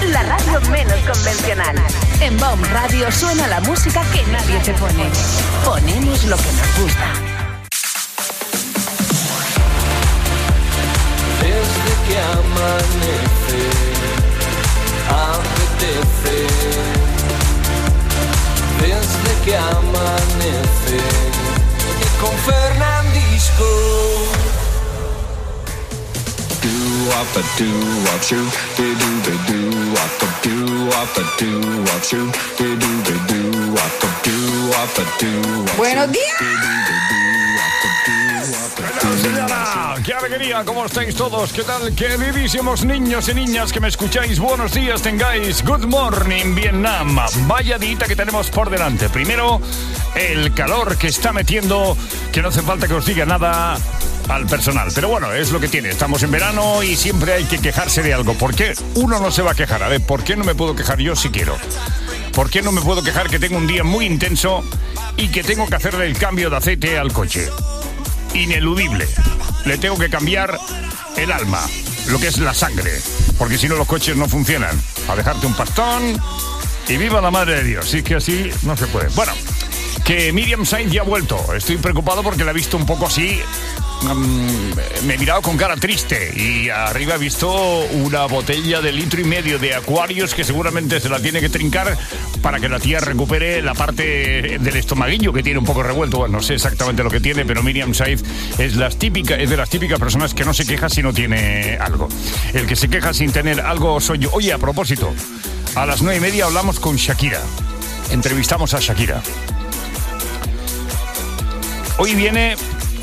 la radio menos convencional. En Baum Radio suena la música que nadie te pone. Ponemos lo que nos gusta. Desde que amanece, apetece. Desde que amanece, y con Fernandisco. Do-wop a do-wop shoo, do-do-do-wop a do-wop a do-wop shoo, do-do-do-wop a do-wop a do-wop. ¡Buenos días! Señora, qué alegría, ¿cómo estáis todos? ¿Qué tal, queridísimos niños y niñas que me escucháis? Buenos días tengáis. Good morning, Vietnam. Vaya dita que tenemos por delante. Primero, el calor que está metiendo, que no hace falta que os diga nada al personal. Pero bueno, es lo que tiene. Estamos en verano y siempre hay que quejarse de algo. ¿Por qué uno no se va a quejar? A ver, ¿por qué no me puedo quejar yo si quiero? ¿Por qué no me puedo quejar que tengo un día muy intenso y que tengo que hacerle el cambio de aceite al coche? Ineludible. Le tengo que cambiar el alma, lo que es la sangre, porque si no los coches no funcionan. A dejarte un pastón y viva la madre de Dios. Sí, que así no se puede. Bueno, que Miriam Sainz ya ha vuelto. Estoy preocupado porque la he visto un poco así. Me he mirado con cara triste y arriba he visto una botella de 1,5 litros de Aquarius que seguramente se la tiene que trincar para que la tía recupere la parte del estomaguillo que tiene un poco revuelto. Bueno, no sé exactamente lo que tiene, pero Miriam Sainz es de las típicas personas que no se queja si no tiene algo. El que se queja sin tener algo soy yo. Oye, a propósito, a las 9:30 hablamos con Shakira. Entrevistamos a Shakira. Hoy viene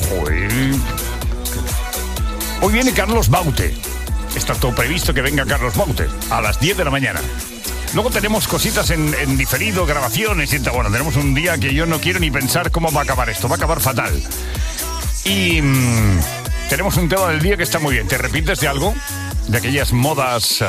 Carlos Baute. Está todo previsto que venga Carlos Baute a las 10 de la mañana. Luego tenemos cositas en diferido, grabaciones y tal. Bueno, tenemos un día que yo no quiero ni pensar cómo va a acabar esto. Va a acabar fatal. Y tenemos un tema del día que está muy bien. ¿Te arrepientes de algo? De aquellas modas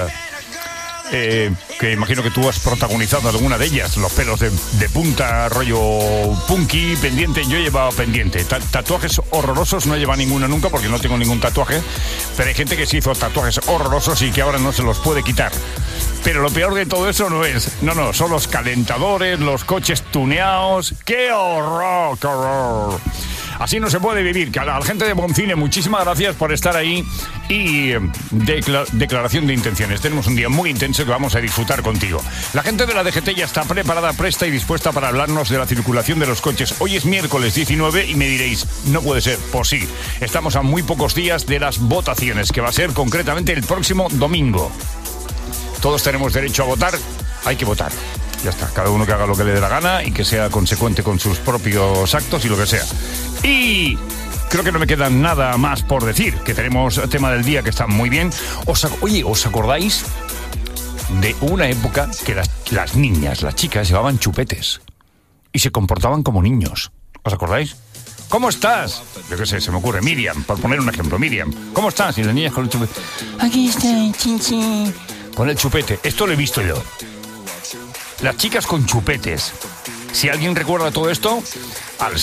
que imagino que tú has protagonizado alguna de ellas. Los pelos de punta, rollo punky, pendiente. Yo he llevado pendiente. Tatuajes horrorosos no he llevado ninguno nunca porque no tengo ningún tatuaje. Pero hay gente que se hizo tatuajes horrorosos y que ahora no se los puede quitar. Pero lo peor de todo eso no es... No, son los calentadores, los coches tuneados. ¡Qué horror, qué horror! Así no se puede vivir. Que a la gente de Boncine, muchísimas gracias por estar ahí. Y declaración de intenciones. Tenemos un día muy intenso que vamos a disfrutar contigo. La gente de la DGT ya está preparada, presta y dispuesta para hablarnos de la circulación de los coches. Hoy es miércoles 19 y me diréis, no puede ser. Pues sí, estamos a muy pocos días de las votaciones, que va a ser concretamente el próximo domingo. Todos tenemos derecho a votar, hay que votar. Ya está, cada uno que haga lo que le dé la gana y que sea consecuente con sus propios actos y lo que sea. Y creo que no me queda nada más por decir, que tenemos el tema del día que está muy bien. ¿Os acordáis de una época que las niñas, las chicas, llevaban chupetes y se comportaban como niños? ¿Os acordáis? ¿Cómo estás? Yo qué sé, se me ocurre. Miriam, por poner un ejemplo. Miriam, ¿cómo estás? Y las niñas con el chupete. Aquí estoy, chin. Con el chupete. Esto lo he visto yo. Las chicas con chupetes. Si alguien recuerda todo esto, al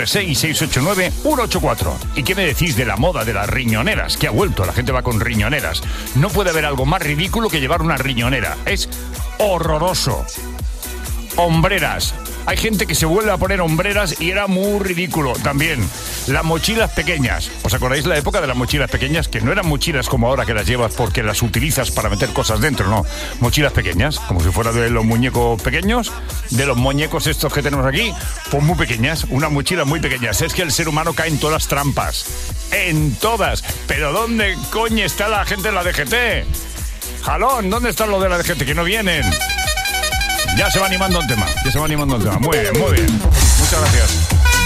636-689-184. ¿Y qué me decís de la moda de las riñoneras? Que ha vuelto, la gente va con riñoneras. No puede haber algo más ridículo que llevar una riñonera. Es horroroso. Hombreras. Hay gente que se vuelve a poner hombreras y era muy ridículo también. Las mochilas pequeñas. ¿Os acordáis la época de las mochilas pequeñas? Que no eran mochilas como ahora que las llevas porque las utilizas para meter cosas dentro, no. Mochilas pequeñas, como si fuera de los muñecos pequeños, de los muñecos estos que tenemos aquí, pues muy pequeñas, una mochila muy pequeña. Es que el ser humano cae en todas las trampas. En todas. Pero ¿dónde coño está la gente de la DGT? Jalón, ¿dónde están los de la DGT que no vienen? Ya se va animando el tema. Muy bien. Muchas gracias.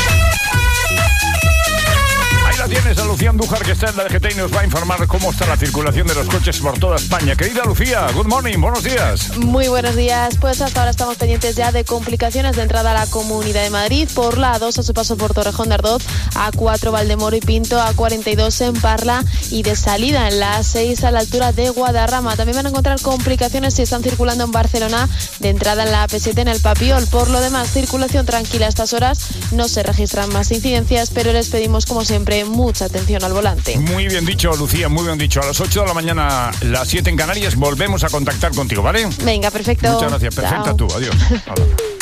Ahí la tienes a Lucía Andújar, que está en la DGT y nos va a informar cómo está la circulación de los coches por toda España. Querida Lucía, good morning, buenos días. Muy buenos días. Pues hasta ahora estamos pendientes ya de complicaciones de entrada a la Comunidad de Madrid por la A2 a su paso por Torrejón de Ardoz, A4 Valdemoro y Pinto, A42 en Parla y de salida en la A6 a la altura de Guadarrama. También van a encontrar complicaciones si están circulando en Barcelona de entrada en la AP7 en el Papiol. Por lo demás, circulación tranquila a estas horas. No se registran más incidencias, pero les pedimos como siempre mucha atención al volante. Muy bien dicho, Lucía, muy bien dicho. A las 8 de la mañana, las 7 en Canarias, volvemos a contactar contigo, ¿vale? Venga, perfecto. Muchas gracias, perfecta. Chao. Tú, adiós. Hola.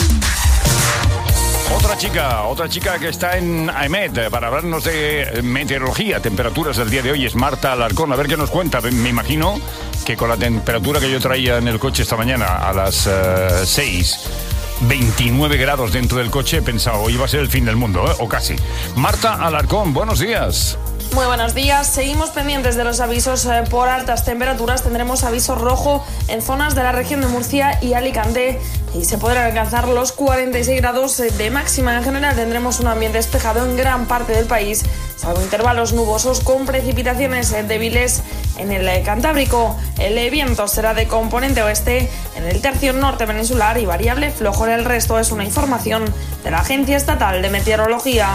Otra chica que está en AEMET para hablarnos de meteorología, temperaturas del día de hoy, es Marta Alarcón. A ver qué nos cuenta. Me imagino que con la temperatura que yo traía en el coche esta mañana a las 6, 29 grados dentro del coche, he pensado, hoy va a ser el fin del mundo, o casi. Marta Alarcón, buenos días. Muy buenos días. Seguimos pendientes de los avisos por altas temperaturas. Tendremos aviso rojo en zonas de la región de Murcia y Alicante y se podrán alcanzar los 46 grados de máxima. En general tendremos un ambiente despejado en gran parte del país, salvo intervalos nubosos con precipitaciones débiles en el Cantábrico. El viento será de componente oeste en el tercio norte peninsular y variable flojo en el resto. Es una información de la Agencia Estatal de Meteorología.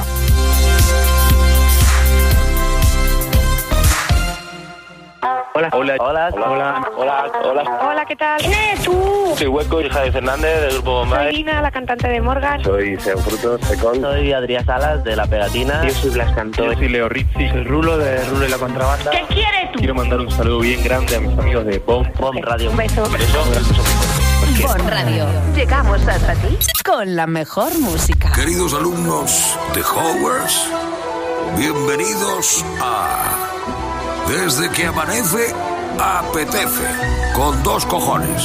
Hola, ¿qué tal? ¿Quién eres tú? Soy Hueco, hija de Fernández, del grupo Bombay. Soy Lina, la cantante de Morgan. Soy Seanfrutos, Secón. Soy Adrián Salas, de La Pegatina. Yo soy Blas Cantó. Yo soy Leo Rizzi. Soy Rulo, de Rulo y la Contrabanda. ¿Qué quieres tú? Quiero mandar un saludo bien grande a mis amigos de Bomb Radio. Un beso. Bon Radio. Llegamos hasta ti con la mejor música. Queridos alumnos de Hogwarts, bienvenidos a Desde que amanece, apetece, con 2 cojones.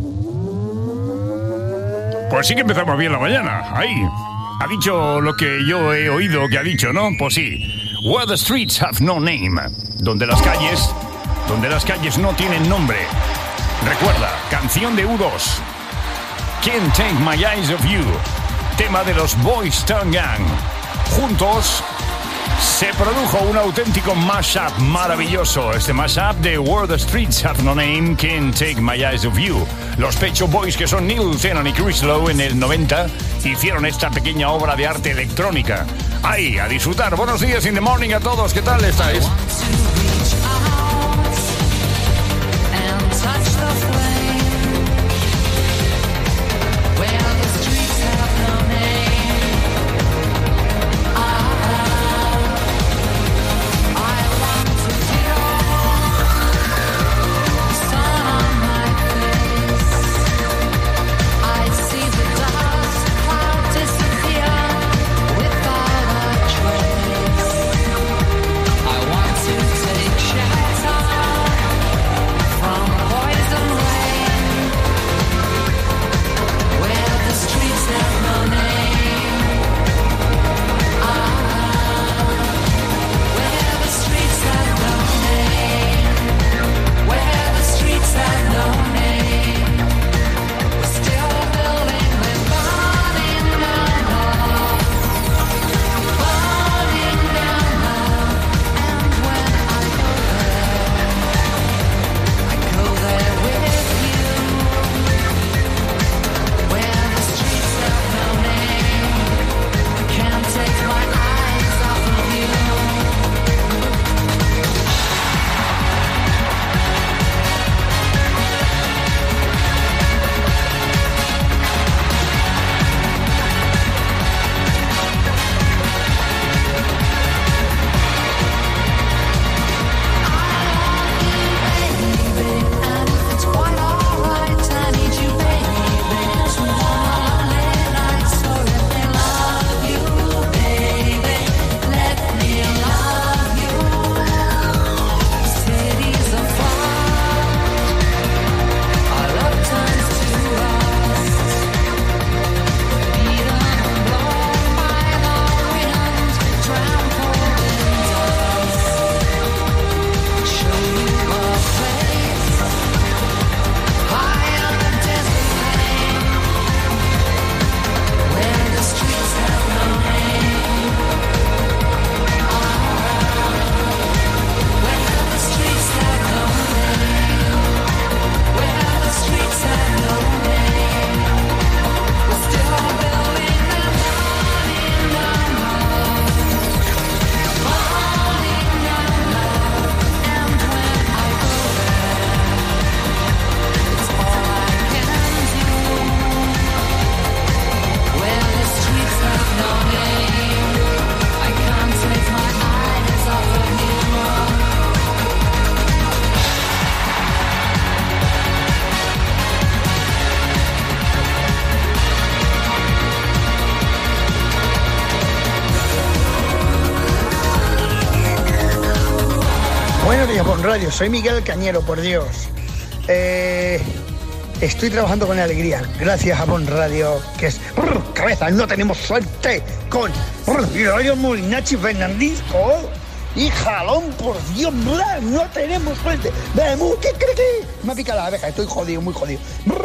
Pues sí que empezamos bien la mañana. Ahí. Ha dicho lo que yo he oído que ha dicho, ¿no? Pues sí. Where the streets have no name. Donde las calles no tienen nombre. Recuerda, canción de U2. Can't Take My Eyes Off You. Tema de los Boys Town Gang. Juntos se produjo un auténtico mashup maravilloso. Este mashup de Where the Streets Have No Name, Can't Take My Eyes Off You. Los Pet Shop Boys, que son Neil Tennant y Chris Lowe, en el 90 hicieron esta pequeña obra de arte electrónica. Ahí, a disfrutar. Buenos días in the morning a todos. ¿Qué tal estáis? I want to take días, Bon Radio. Soy Miguel Cañero, por Dios. Estoy trabajando con alegría, gracias a Bon Radio, que es... cabeza, no tenemos suerte con... Radio Molinachi Fernandisco y Jalón, por Dios, no tenemos suerte. Me ha picado la abeja, estoy jodido, muy jodido.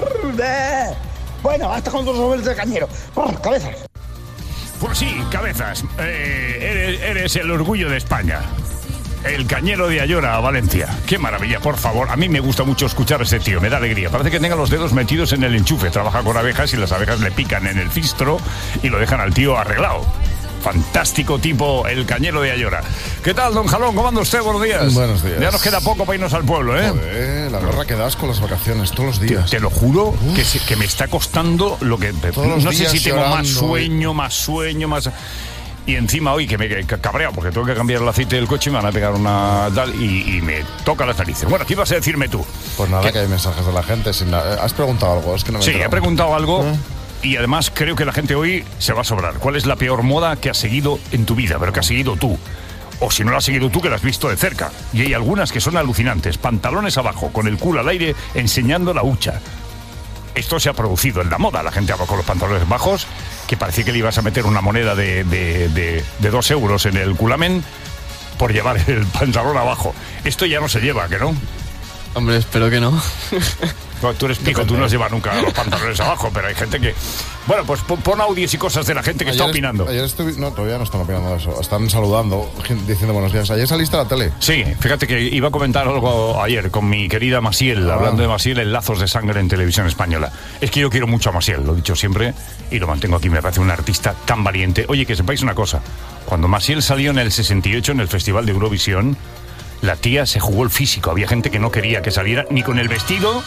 Bueno, hasta con los de Cañero. Cabezas. Pues sí, cabezas. Eres el orgullo de España. El Cañero de Ayora, Valencia. Qué maravilla, por favor. A mí me gusta mucho escuchar a ese tío, me da alegría. Parece que tenga los dedos metidos en el enchufe. Trabaja con abejas y las abejas le pican en el fistro y lo dejan al tío arreglado. Fantástico tipo, el Cañero de Ayora. ¿Qué tal, don Jalón? ¿Cómo anda usted? Buenos días. Buenos días. Ya nos queda poco para irnos al pueblo, ¿eh? Joder, la guerra que das con las vacaciones todos los días. Te lo juro que me está costando lo que... No sé si tengo más sueño. Y encima hoy que me cabreado porque tengo que cambiar el aceite del coche y me van a pegar una tal y me toca las narices. Bueno, ¿qué ibas a decirme tú? Pues nada, que hay mensajes de la gente. ¿Has preguntado algo? Es que no me he preguntado algo. Y además creo que la gente hoy se va a sobrar. ¿Cuál es la peor moda que has seguido en tu vida, pero que has seguido tú? O si no la has seguido tú, que la has visto de cerca. Y hay algunas que son alucinantes. Pantalones abajo, con el culo al aire, enseñando la hucha. Esto se ha producido en la moda. La gente va con los pantalones bajos, que parecía que le ibas a meter una moneda de 2 euros en el culamen por llevar el pantalón abajo. Esto ya no se lleva, ¿que no? Hombre, espero que no. No, tú eres pico, tú no has llevado nunca los pantalones abajo, pero hay gente que... Bueno, pues pon audios y cosas de la gente que está opinando. No, todavía no están opinando de eso. Están saludando, diciendo buenos días. ¿Ayer saliste a la tele? Sí, fíjate que iba a comentar algo ayer con mi querida Maciel, hablando de Maciel en Lazos de Sangre en Televisión Española. Es que yo quiero mucho a Maciel, lo he dicho siempre, y lo mantengo aquí. Me parece un artista tan valiente. Oye, que sepáis una cosa. Cuando Maciel salió en el 68 en el Festival de Eurovisión, la tía se jugó el físico. Había gente que no quería que saliera ni con el vestido...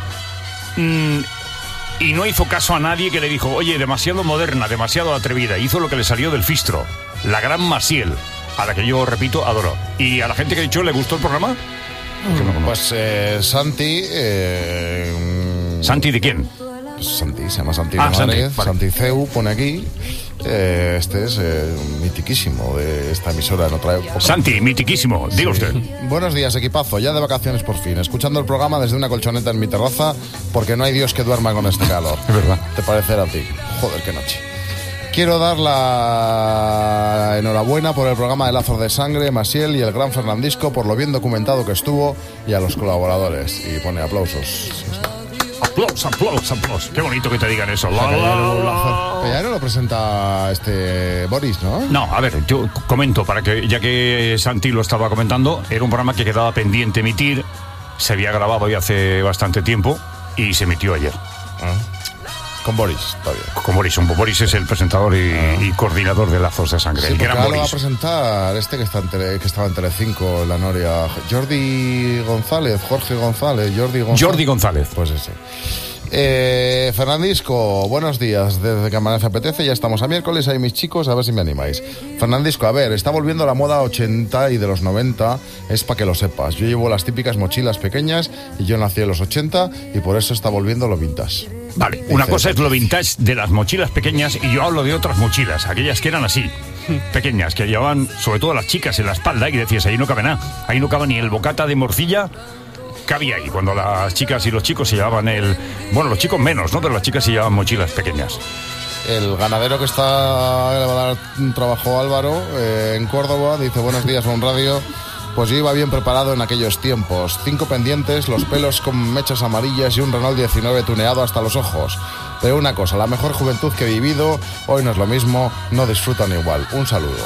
y no hizo caso a nadie que le dijo, oye, demasiado moderna, demasiado atrevida. Hizo lo que le salió del fistro. La gran Maciel, a la que yo, repito, adoro. ¿Y a la gente que ha dicho, le gustó el programa? Pues Santi... ¿Santi de quién? Santi, se llama Santi Domínguez, vale. Santi Ceu pone aquí. Este es mitiquísimo de esta emisora en otra época. Santi, mitiquísimo, diga usted. Buenos días, equipazo, ya de vacaciones por fin, escuchando el programa desde una colchoneta en mi terraza, porque no hay Dios que duerma con este calor. Es verdad. Te parecerá a ti. Joder, qué noche. Quiero dar la enhorabuena por el programa de Lazos de Sangre, Maciel y el gran Fernandisco, por lo bien documentado que estuvo, y a los colaboradores. Y pone aplausos. Aplausos. Qué bonito que te digan eso. Ya no lo presenta Boris, ¿no? No, a ver, yo comento para que, ya que Santi lo estaba comentando, era un programa que quedaba pendiente emitir, se había grabado ya hace bastante tiempo y se emitió ayer. Con Boris, todavía. Con Boris. Boris es el presentador y coordinador de Lazos de Sangre. Sí, el gran Boris. Lo va a presentar que estaba en Telecinco, la Noria. Jordi González. Pues ese. Fernandisco, buenos días. Desde que amanece apetece, ya estamos a miércoles. Ahí mis chicos, a ver si me animáis. Fernandisco, a ver, está volviendo la moda 80 y de los 90. Es para que lo sepas. Yo llevo las típicas mochilas pequeñas y yo nací en los 80 y por eso está volviendo lo vintage. Vale, una cosa es lo vintage de las mochilas pequeñas y yo hablo de otras mochilas, aquellas que eran así, pequeñas, que llevaban sobre todo las chicas en la espalda y decías, ahí no cabe nada, ahí no cabe ni el bocata de morcilla, cabía ahí, cuando las chicas y los chicos se llevaban los chicos menos, ¿no? Pero las chicas se llevaban mochilas pequeñas. El ganadero que le va a dar un trabajo a Álvaro en Córdoba, dice, buenos días, Bon Radio. Pues yo iba bien preparado en aquellos tiempos. 5 pendientes, los pelos con mechas amarillas y un Renault 19 tuneado hasta los ojos. Pero una cosa, la mejor juventud que he vivido, hoy no es lo mismo, no disfrutan igual. Un saludo.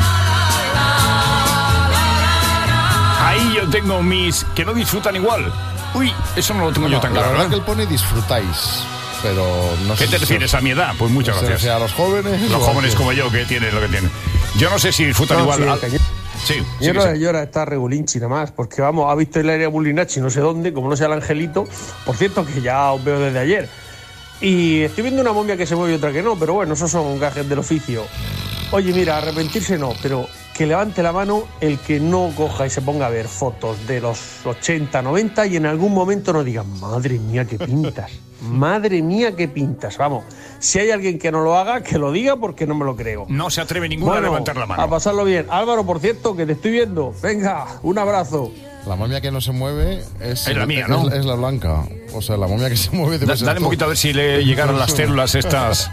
Ahí yo tengo mis que no disfrutan igual. Uy, eso no lo tengo yo tan claro. La verdad que él pone disfrutáis, pero no sé. ¿Qué te refieres a mi edad? Pues muchas gracias. A los jóvenes. Los jóvenes como yo, que tienen lo que tienen. Yo no sé si disfrutan igual. Sí. Llora está regulinchi nada más, porque vamos, ha visto el área Bulinachi no sé dónde, como no sea el angelito. Por cierto, que ya os veo desde ayer. Y estoy viendo una momia que se mueve y otra que no, pero bueno, esos son gajes del oficio. Oye, mira, arrepentirse no, pero que levante la mano el que no coja y se ponga a ver fotos de los 80, 90 y en algún momento no diga, madre mía, qué pintas. Madre mía, qué pintas. Vamos, si hay alguien que no lo haga, que lo diga porque no me lo creo. No se atreve ninguno a levantar la mano. A pasarlo bien. Álvaro, por cierto, que te estoy viendo. Venga, un abrazo. La momia que no se mueve es la mía, ¿no? Es la blanca. O sea, la momia que se mueve debe ser Dale un tú. poquito a ver si le llegaron las células estas.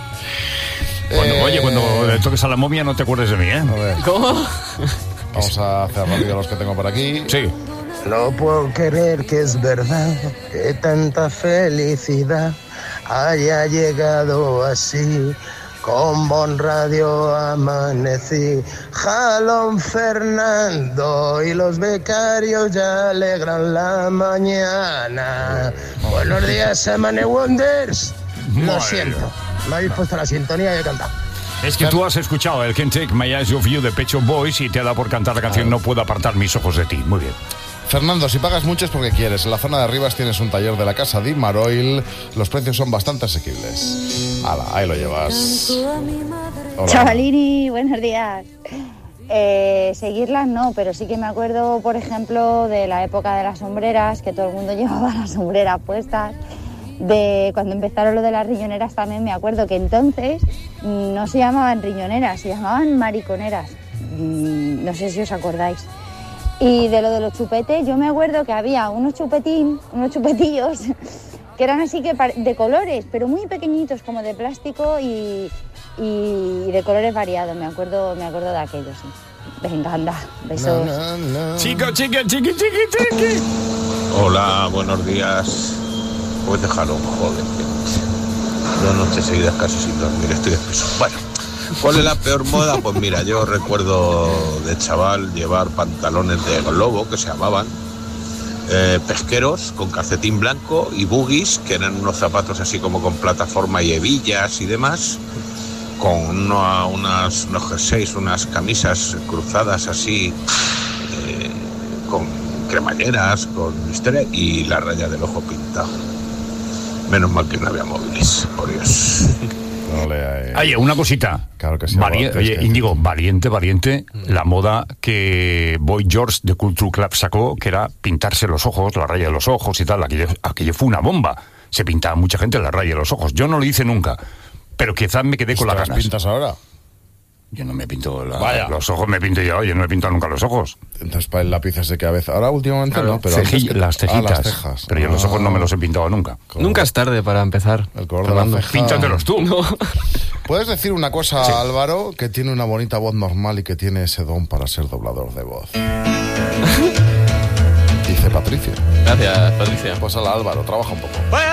Cuando le toques a la momia no te acuerdes de mí, ¿eh? A ver. ¿Cómo? Vamos a hacer rápido los que tengo por aquí. Sí. No puedo creer que es verdad que tanta felicidad haya llegado así. Con Bon Radio amanecí. Jalón Fernando y los becarios ya alegran la mañana. Buenos días, Semane Wonders. Lo siento, me habéis puesto la sintonía y he cantado. Es que tú has escuchado el Can't Take My Eyes Off You de Pet Shop Boys y te ha dado por cantar la canción No Puedo Apartar Mis Ojos de Ti. Muy bien. Fernando, si pagas mucho es porque quieres. En la zona de Arribas tienes un taller de la casa de Maroil. Los precios son bastante asequibles. Hala, ahí lo llevas. Hola. Chavalini, buenos días. Seguirlas no, pero sí que me acuerdo, por ejemplo, de la época de las sombreras, que todo el mundo llevaba las sombreras puestas. De cuando empezaron lo de las riñoneras también me acuerdo que entonces no se llamaban riñoneras, se llamaban mariconeras. No sé si os acordáis. Y de lo de los chupetes, yo me acuerdo que había unos chupetillos que eran así que de colores, pero muy pequeñitos, como de plástico y de colores variados. Me acuerdo de aquellos, sí. Venga, anda, besos. Chica. Hola, buenos días. Pues déjalo, joder. 2 noches seguidas casi sin dormir, estoy espeso. Bueno, ¿cuál es la peor moda? Pues mira, yo recuerdo de chaval llevar pantalones de globo, que se llamaban, pesqueros con calcetín blanco y boogies, que eran unos zapatos así como con plataforma y hebillas y demás, con unos jerseys, unas camisas cruzadas así, con cremalleras, con historia y la raya del ojo pintado. Menos mal que no había móviles, por Dios. Oye, una cosita. Claro que sí. Oye, Íñigo, valiente, la moda que Boy George de Culture Club sacó, que era pintarse los ojos, la raya de los ojos y tal. Aquello fue una bomba. Se pintaba mucha gente la raya de los ojos. Yo no lo hice nunca, pero quizás me quedé con las ganas. ¿Las pintas ahora? Yo no me pinto los ojos, me pinto yo no me pinto nunca los ojos. Entonces para el lápiz de cabeza. Ahora últimamente claro, no, pero las cejitas. Las cejas. Pero yo los ojos no me los he pintado nunca. Nunca es tarde para empezar. El color de la ceja. Píntatelos tú. No. ¿Puedes decir una cosa sí. a Álvaro, que tiene una bonita voz normal y que tiene ese don para ser doblador de voz? Dice Patricia. Gracias, Patricia. Pues a Álvaro, trabaja un poco.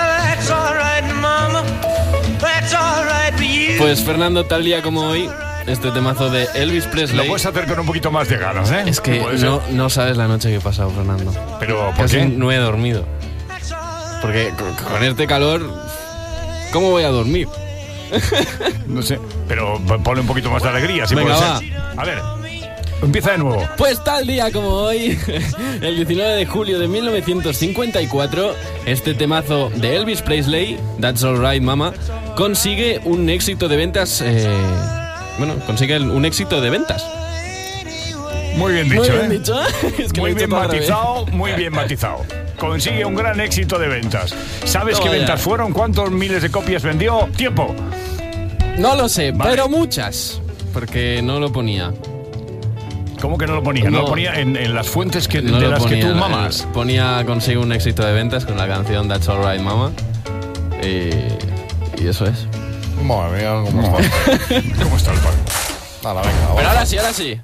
Pues Fernando, tal día como hoy, este temazo de Elvis Presley. Lo puedes hacer con un poquito más de ganas, ¿eh? Es que no sabes la noche que he pasado, Fernando. ¿Pero por qué? No he dormido. Porque con este calor, ¿cómo voy a dormir? No sé, pero ponle un poquito más de alegría, si venga, puede ser. A ver, empieza de nuevo. Pues tal día como hoy, el 19 de julio de 1954, este temazo de Elvis Presley, That's Alright Mama, consigue un éxito de ventas... consigue un éxito de ventas. Muy bien dicho, muy bien dicho. Es que muy bien matizado, muy bien matizado. Consigue un gran éxito de ventas. ¿Sabes qué ventas fueron? ¿Cuántos miles de copias vendió? ¡Tiempo! No lo sé, vale. Pero muchas. Porque no lo ponía. ¿Cómo que no lo ponía? No lo ponía en las fuentes de las que tú mamas. Ponía consigue un éxito de ventas con la canción That's Alright Mama. Y eso es. Madre mía, ¿cómo está? ¿Cómo está el pan? Nada, venga, pero ahora sí.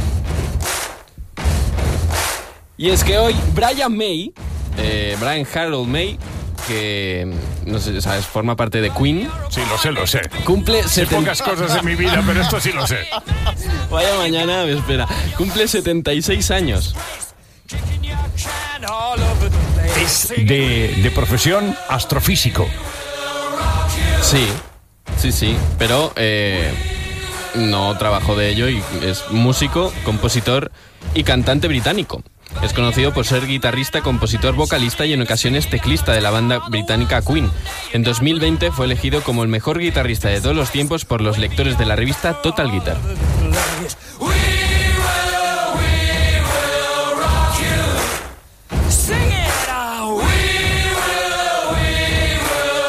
Y es que hoy Brian Harold May, que no sé, ¿sabes? Forma parte de Queen. Sí, lo sé. Cumple pocas cosas en mi vida, pero esto sí lo sé. Vaya mañana, me espera. Cumple 76 años. Es de profesión astrofísico. Sí, pero no trabajó de ello y es músico, compositor y cantante británico. Es conocido por ser guitarrista, compositor, vocalista y en ocasiones teclista de la banda británica Queen. En 2020 fue elegido como el mejor guitarrista de todos los tiempos por los lectores de la revista Total Guitar.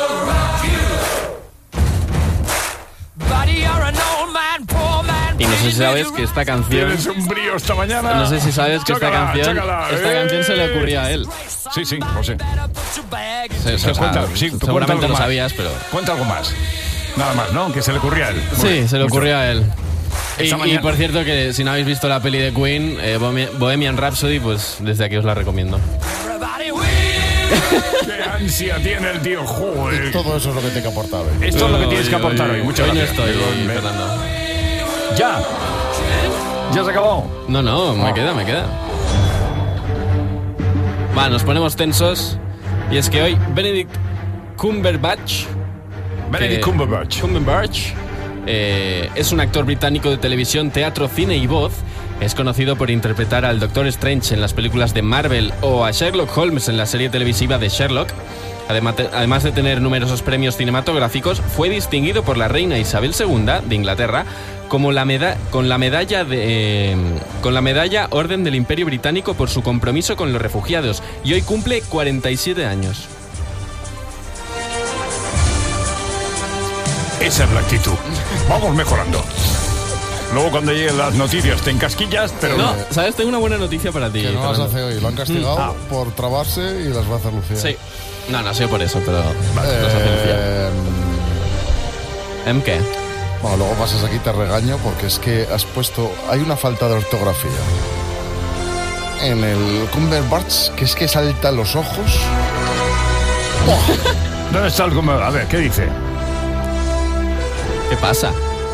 Y no sé si sabes que esta canción... Tienes un brío esta mañana. No sé si sabes que esta canción se le ocurría a él. Sí, lo sé. Seguramente lo sabías, pero... Cuenta algo más. Nada más, ¿no? Que se le ocurría a él. Sí, se le ocurría a él. Y por cierto, que si no habéis visto la peli de Queen, Bohemian Rhapsody, pues desde aquí os la recomiendo. ¡Qué ansia tiene el tío! Joder. Todo eso es lo que tienes que aportar hoy. Esto es lo que tienes que aportar hoy. Muchas gracias. Hoy no estoy, Fernando. ¿Ya? ¿Ya se acabó? No, me queda. Va, nos ponemos tensos. Y es que hoy Benedict Cumberbatch es un actor británico de televisión, teatro, cine y voz. Es conocido por interpretar al Doctor Strange en las películas de Marvel o a Sherlock Holmes en la serie televisiva de Sherlock. Además de tener numerosos premios cinematográficos, fue distinguido por la reina Isabel II de Inglaterra con la medalla Orden del Imperio Británico por su compromiso con los refugiados, y hoy cumple 47 años. Esa es la actitud. Vamos mejorando. Luego cuando lleguen las noticias te encasquillas, pero... No, ¿sabes? Tengo una buena noticia para ti. Que no las hace hoy. Lo han castigado por trabarse y las va a hacer Lucía. Sí. No ha sido por eso, pero... las hace Lucía. ¿En qué? Bueno, luego pasas aquí y te regaño porque es que has puesto... Hay una falta de ortografía en el Cumberbatch que es que salta los ojos. ¿Dónde está el Cumberbatch? A ver, ¿qué dice? ¿Qué pasa?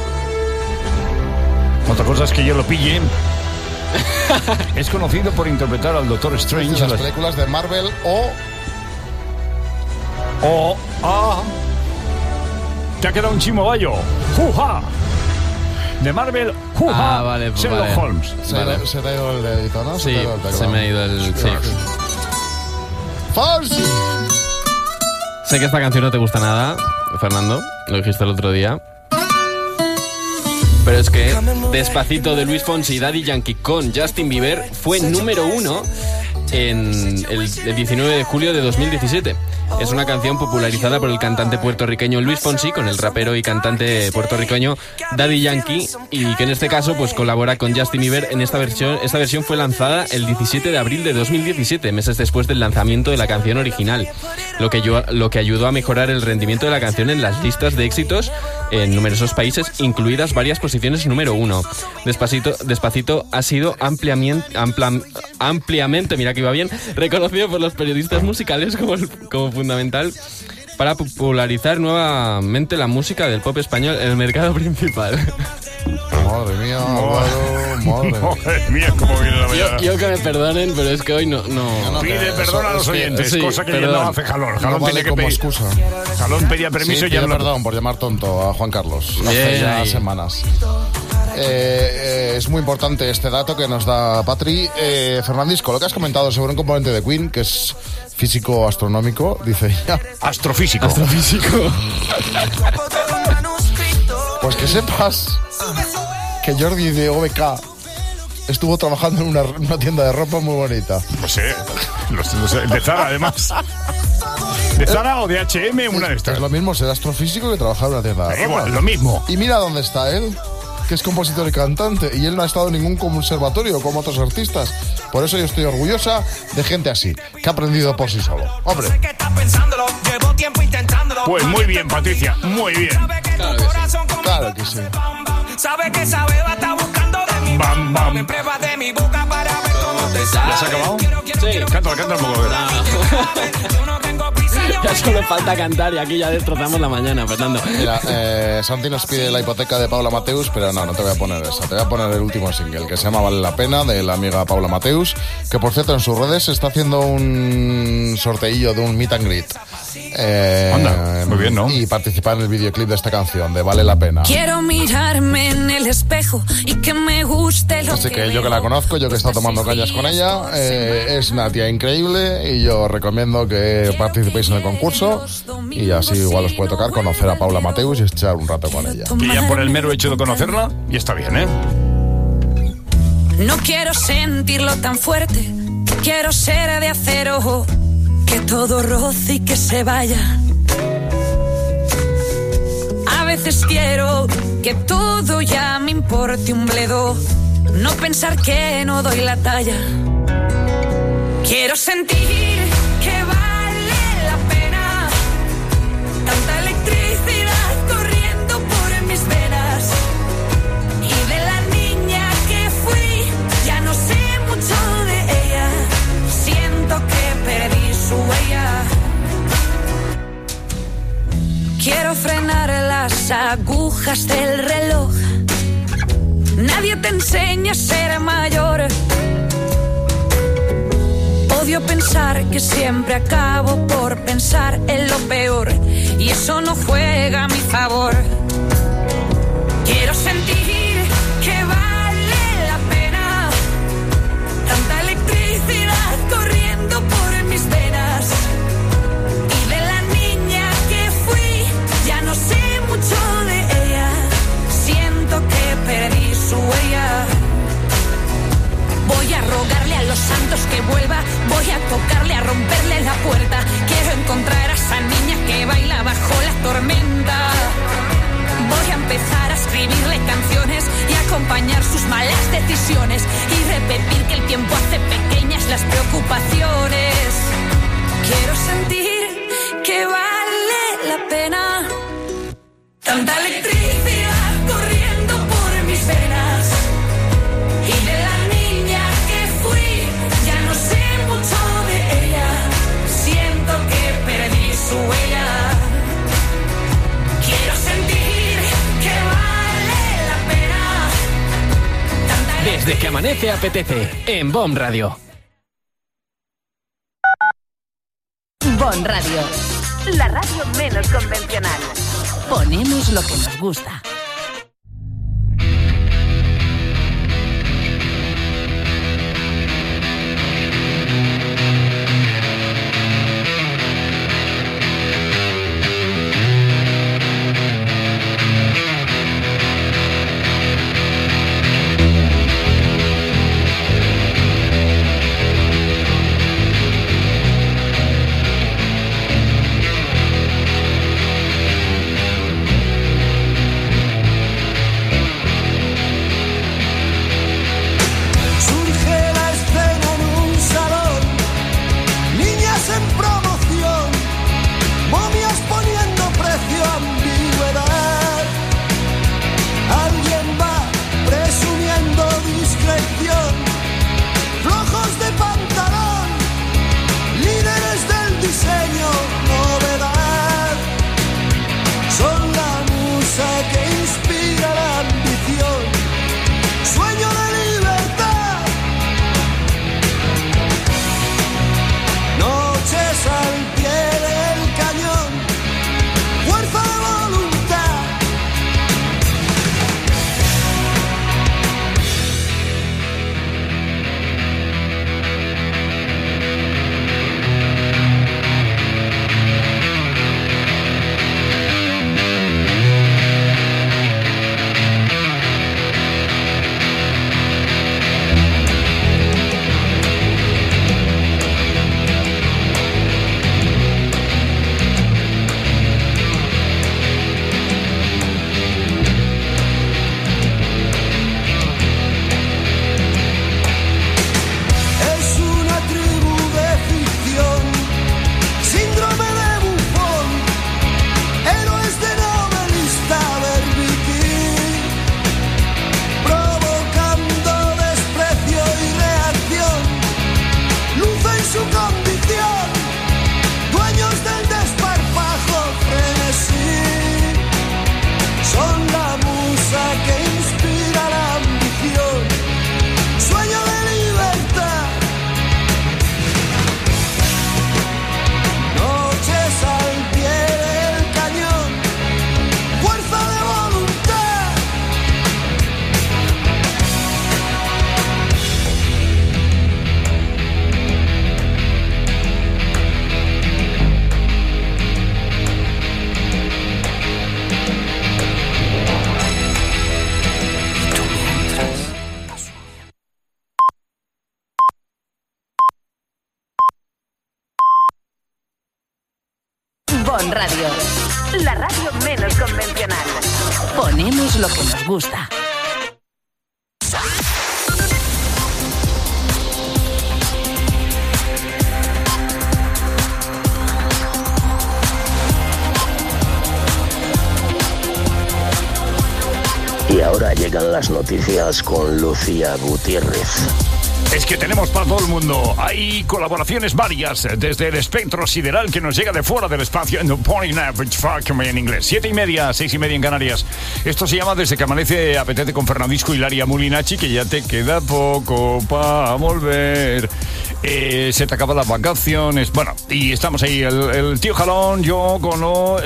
Otra cosa es que yo lo pille. Es conocido por interpretar al Doctor Strange en las películas de Marvel Te ha quedado un chimoballo. ¡Juja! De Marvel, ¡juja! Vale, Sherlock Holmes. Se te ha ido el dedito, ¿no? Sí, se me ha ido el... Sí. ¡Falsi! Sé que esta canción no te gusta nada, Fernando. Lo dijiste el otro día. Pero es que Despacito de Luis Fonsi y Daddy Yankee con Justin Bieber fue número 1 en el 19 de julio de 2017. Es una canción popularizada por el cantante puertorriqueño Luis Fonsi con el rapero y cantante puertorriqueño Daddy Yankee, y que en este caso pues colabora con Justin Bieber en esta versión. Esta versión fue lanzada el 17 de abril de 2017, meses después del lanzamiento de la canción original, lo que ayudó a mejorar el rendimiento de la canción en las listas de éxitos en numerosos países, incluidas varias posiciones número 1. Despacito ha sido ampliamente, mira que iba bien, reconocido por los periodistas musicales como fundamental para popularizar nuevamente la música del pop español en el mercado principal. Madre mía, Álvaro, madre mía, cómo viene la mañana. Yo que me perdonen, pero es que hoy no... Pide perdón a los oyentes, sí, cosa que perdón. no hace Jalón. Jalón No vale tenía que como pedir excusa. Jalón pedía permiso y ya no... perdón por llamar tonto a Juan Carlos hace ya semanas. Es muy importante este dato que nos da Patri. Fernandisco, lo que has comentado sobre un componente de Queen, que es físico astronómico, dice ella. Astrofísico. Pues que sepas que Jordi de OBK estuvo trabajando en una tienda de ropa muy bonita. No sé, de Zara además. ¿De Zara o de H&M? Una de estas. Es lo mismo ser astrofísico que trabajar en una tienda de ropa. Igual, lo mismo. Y mira dónde está él, que es compositor y cantante, y él no ha estado en ningún conservatorio como otros artistas. Por eso yo estoy orgullosa de gente así, que ha aprendido por sí solo. ¡Hombre! Pues muy bien, Patricia, muy bien. Claro que sí. Sabe que esa beba está buscando de mi bam, bam. Me prueba de mi boca para ver cómo te sabe. ¿Ya se ha acabado? Sí. Cántalo un poco. Ya solo falta cantar y aquí ya destrozamos la mañana, Fernando. Mira, Santi nos pide la hipoteca de Paula Mateus, pero no te voy a poner esa. Te voy a poner el último single, que se llama Vale la Pena, de la amiga Paula Mateus, que por cierto en sus redes está haciendo un sorteillo de un meet and greet. Anda, muy bien, ¿no? Y participar en el videoclip de esta canción, de Vale la Pena. Quiero mirarme en el espejo y que me guste lo Así que yo que la conozco, yo que he estado tomando cañas con ella, es una tía increíble y yo recomiendo que participéis en el concurso y así igual os puede tocar conocer a Paula Mateus y echar un rato con ella. Y ya por el mero hecho de conocerla, y está bien, ¿eh? No quiero sentirlo tan fuerte, quiero ser de acero, que todo roce y que se vaya. A veces quiero que todo ya me importe un bledo. No pensar que no doy la talla. Quiero sentir que vale la pena tanta electricidad corriendo por mis venas. Y de la niña que fui ya no sé mucho de ella. Siento que perdí su huella. Quiero frenar las agujas del reloj. Nadie te enseña a ser mayor. Odio pensar que siempre acabo por pensar en lo peor, y eso no juega a mi favor. Quiero sentir que vale la pena tanta electricidad corriendo por mis venas. Y de la niña que fui ya no sé mucho de ella. Siento que perdí su huella. Voy a rogarle a los santos que vuelva. Voy a tocarle, a romperle la puerta. Quiero encontrar a esa niña que baila bajo la tormenta. Voy a empezar a escribirle canciones y acompañar sus malas decisiones y repetir que el tiempo hace pequeñas las preocupaciones. Quiero sentir que vale la pena tanta electricidad corriendo por mis venas. Y de la niña que fui ya no sé mucho de ella. Siento que perdí su huella. Quiero sentir que vale la pena tanta. Desde que amanece apetece en BOM Radio. BOM Radio, la radio menos convencional. Ponemos lo que nos gusta. Bon Radio. La radio menos convencional. Ponemos lo que nos gusta. Y ahora llegan las noticias con Lucía Gutiérrez. Es que tenemos para todo el mundo. Hay colaboraciones varias desde el espectro sideral que nos llega de fuera del espacio. En Point Average Fuck en inglés. 7:30, 6:30 en Canarias. Esto se llama Desde que amanece apetece con Fernandisco y Laria Mulinacci, que ya te queda poco para volver. Se te acaban las vacaciones. Bueno, y estamos ahí. El tío Jalón, yo con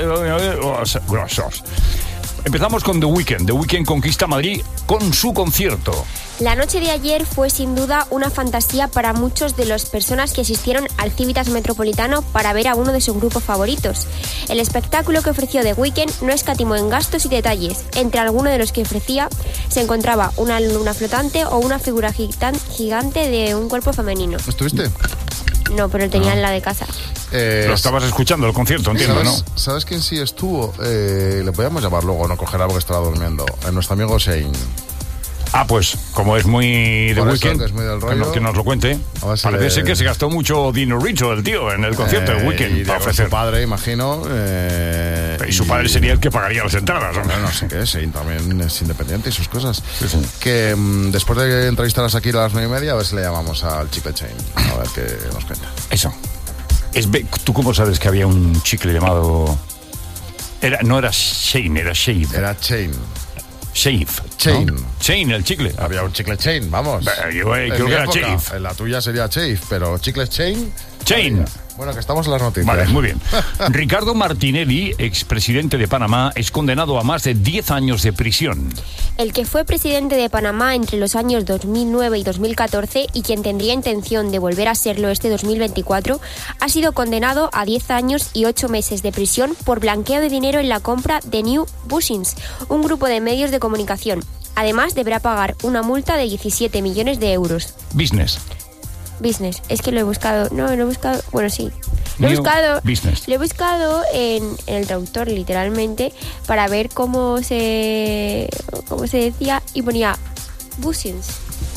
grosos. Empezamos con The Weeknd. The Weeknd conquista Madrid con su concierto. La noche de ayer fue sin duda una fantasía para muchos de las personas que asistieron al Civitas Metropolitano para ver a uno de sus grupos favoritos. El espectáculo que ofreció The Weeknd no escatimó en gastos y detalles. Entre algunos de los que ofrecía se encontraba una luna flotante o una figura gigante de un cuerpo femenino. ¿Estuviste? No, pero él tenía en la de casa. Lo estabas escuchando, el concierto, entiendo, ¿no? ¿Sabes quién sí estuvo? Le podíamos llamar luego, no cogerá porque estará durmiendo. Nuestro amigo Shane. Ah, pues, como es muy de Weeknd, que es muy del rollo, que nos lo cuente. Parece ser que se gastó mucho dinero el tío en el concierto de Weeknd para ofrecer. Su padre, imagino. Y su padre sería el que pagaría las entradas. No sé qué, Shane también es independiente y sus cosas. Sí. Que después de entrevistar a Shakira a las 9:30, a ver si le llamamos al chicle Shane. A ver qué nos cuenta. Eso. ¿Tú cómo sabes que había un chicle llamado...? No era Shane, era Shave. Era Chain. Shave. Chain. ¿No? Chain, el chicle. Había un chicle Chain, vamos. Yo creo que era Shave. En la tuya sería Shave, pero chicle Chain... Chain. Bueno, que estamos en las noticias. Vale, muy bien. Ricardo Martinelli, expresidente de Panamá, es condenado a más de 10 años de prisión. El que fue presidente de Panamá entre los años 2009 y 2014 y quien tendría intención de volver a serlo este 2024, ha sido condenado a 10 años y 8 meses de prisión por blanqueo de dinero en la compra de New Business, un grupo de medios de comunicación. Además, deberá pagar una multa de 17 millones de euros. Business. Es que lo he buscado. Bueno, sí. Lo he buscado en el traductor, literalmente, para ver cómo se decía, y ponía Business.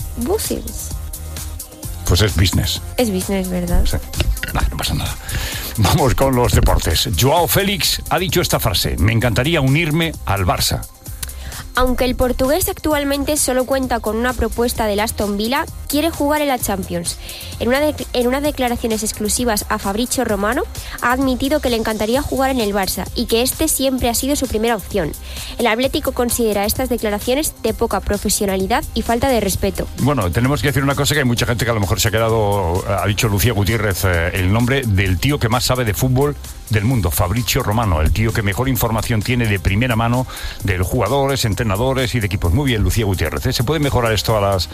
Pues es business. Es business, ¿verdad? Sí. No pasa nada. Vamos con los deportes. Joao Félix ha dicho esta frase: me encantaría unirme al Barça. Aunque el portugués actualmente solo cuenta con una propuesta del Aston Villa, quiere jugar en la Champions. En unas declaraciones exclusivas a Fabrizio Romano, ha admitido que le encantaría jugar en el Barça y que este siempre ha sido su primera opción. El Atlético considera estas declaraciones de poca profesionalidad y falta de respeto. Bueno, tenemos que decir una cosa, que hay mucha gente que a lo mejor se ha quedado, ha dicho Lucía Gutiérrez, el nombre del tío que más sabe de fútbol del mundo, Fabrizio Romano, el tío que mejor información tiene de primera mano de los jugadores, entrenadores y de equipos. Muy bien, Lucía Gutiérrez, Se puede mejorar esto a las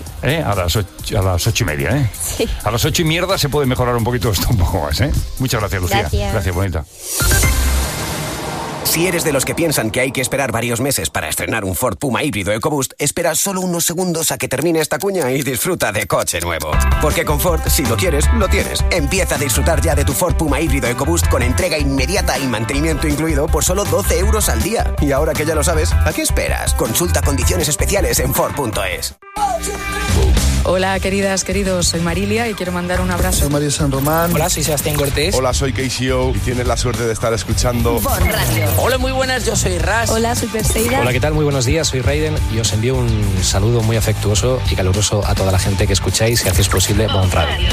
8:30, Sí. A las 8:00 se puede mejorar un poquito esto un poco más, Muchas gracias, Lucía. Gracias, bonita. Si eres de los que piensan que hay que esperar varios meses para estrenar un Ford Puma híbrido EcoBoost, espera solo unos segundos a que termine esta cuña y disfruta de coche nuevo. Porque con Ford, si lo quieres, lo tienes. Empieza a disfrutar ya de tu Ford Puma híbrido EcoBoost con entrega inmediata y mantenimiento incluido por solo 12 euros al día. Y ahora que ya lo sabes, ¿a qué esperas? Consulta condiciones especiales en Ford.es. Hola, queridas, queridos, soy Marilia y quiero mandar un abrazo. Soy María San Román. Hola, soy Sebastián Cortés. Hola, soy KCO y tienes la suerte de estar escuchando Bon Radio. Hola, muy buenas, yo soy Ras. Hola, soy Perseida. Hola, ¿qué tal? Muy buenos días, soy Raiden y os envío un saludo muy afectuoso y caluroso a toda la gente que escucháis y hacéis posible Bon Radio.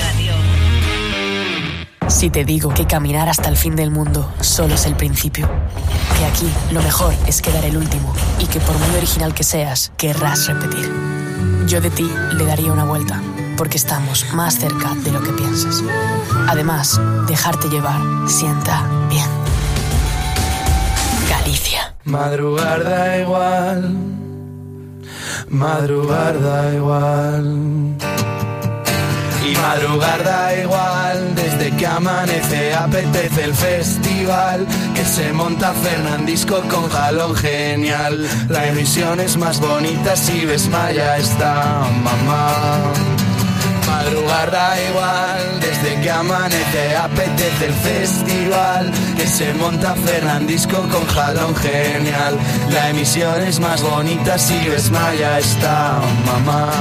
Si te digo que caminar hasta el fin del mundo solo es el principio, que aquí lo mejor es quedar el último y que por muy original que seas, querrás repetir. Yo de ti le daría una vuelta, porque estamos más cerca de lo que piensas. Además, dejarte llevar sienta bien. Galicia. Madrugar da igual, madrugar da igual. Y madrugar da igual, desde que amanece apetece el festival que se monta Fernandisco con jalón genial. La emisión es más bonita si ves Maya está mamá. madrugar da igual, desde que amanece apetece el festival, que se monta Fernandisco con jalón genial. La emisión es más bonita si ves Maya está, mamá.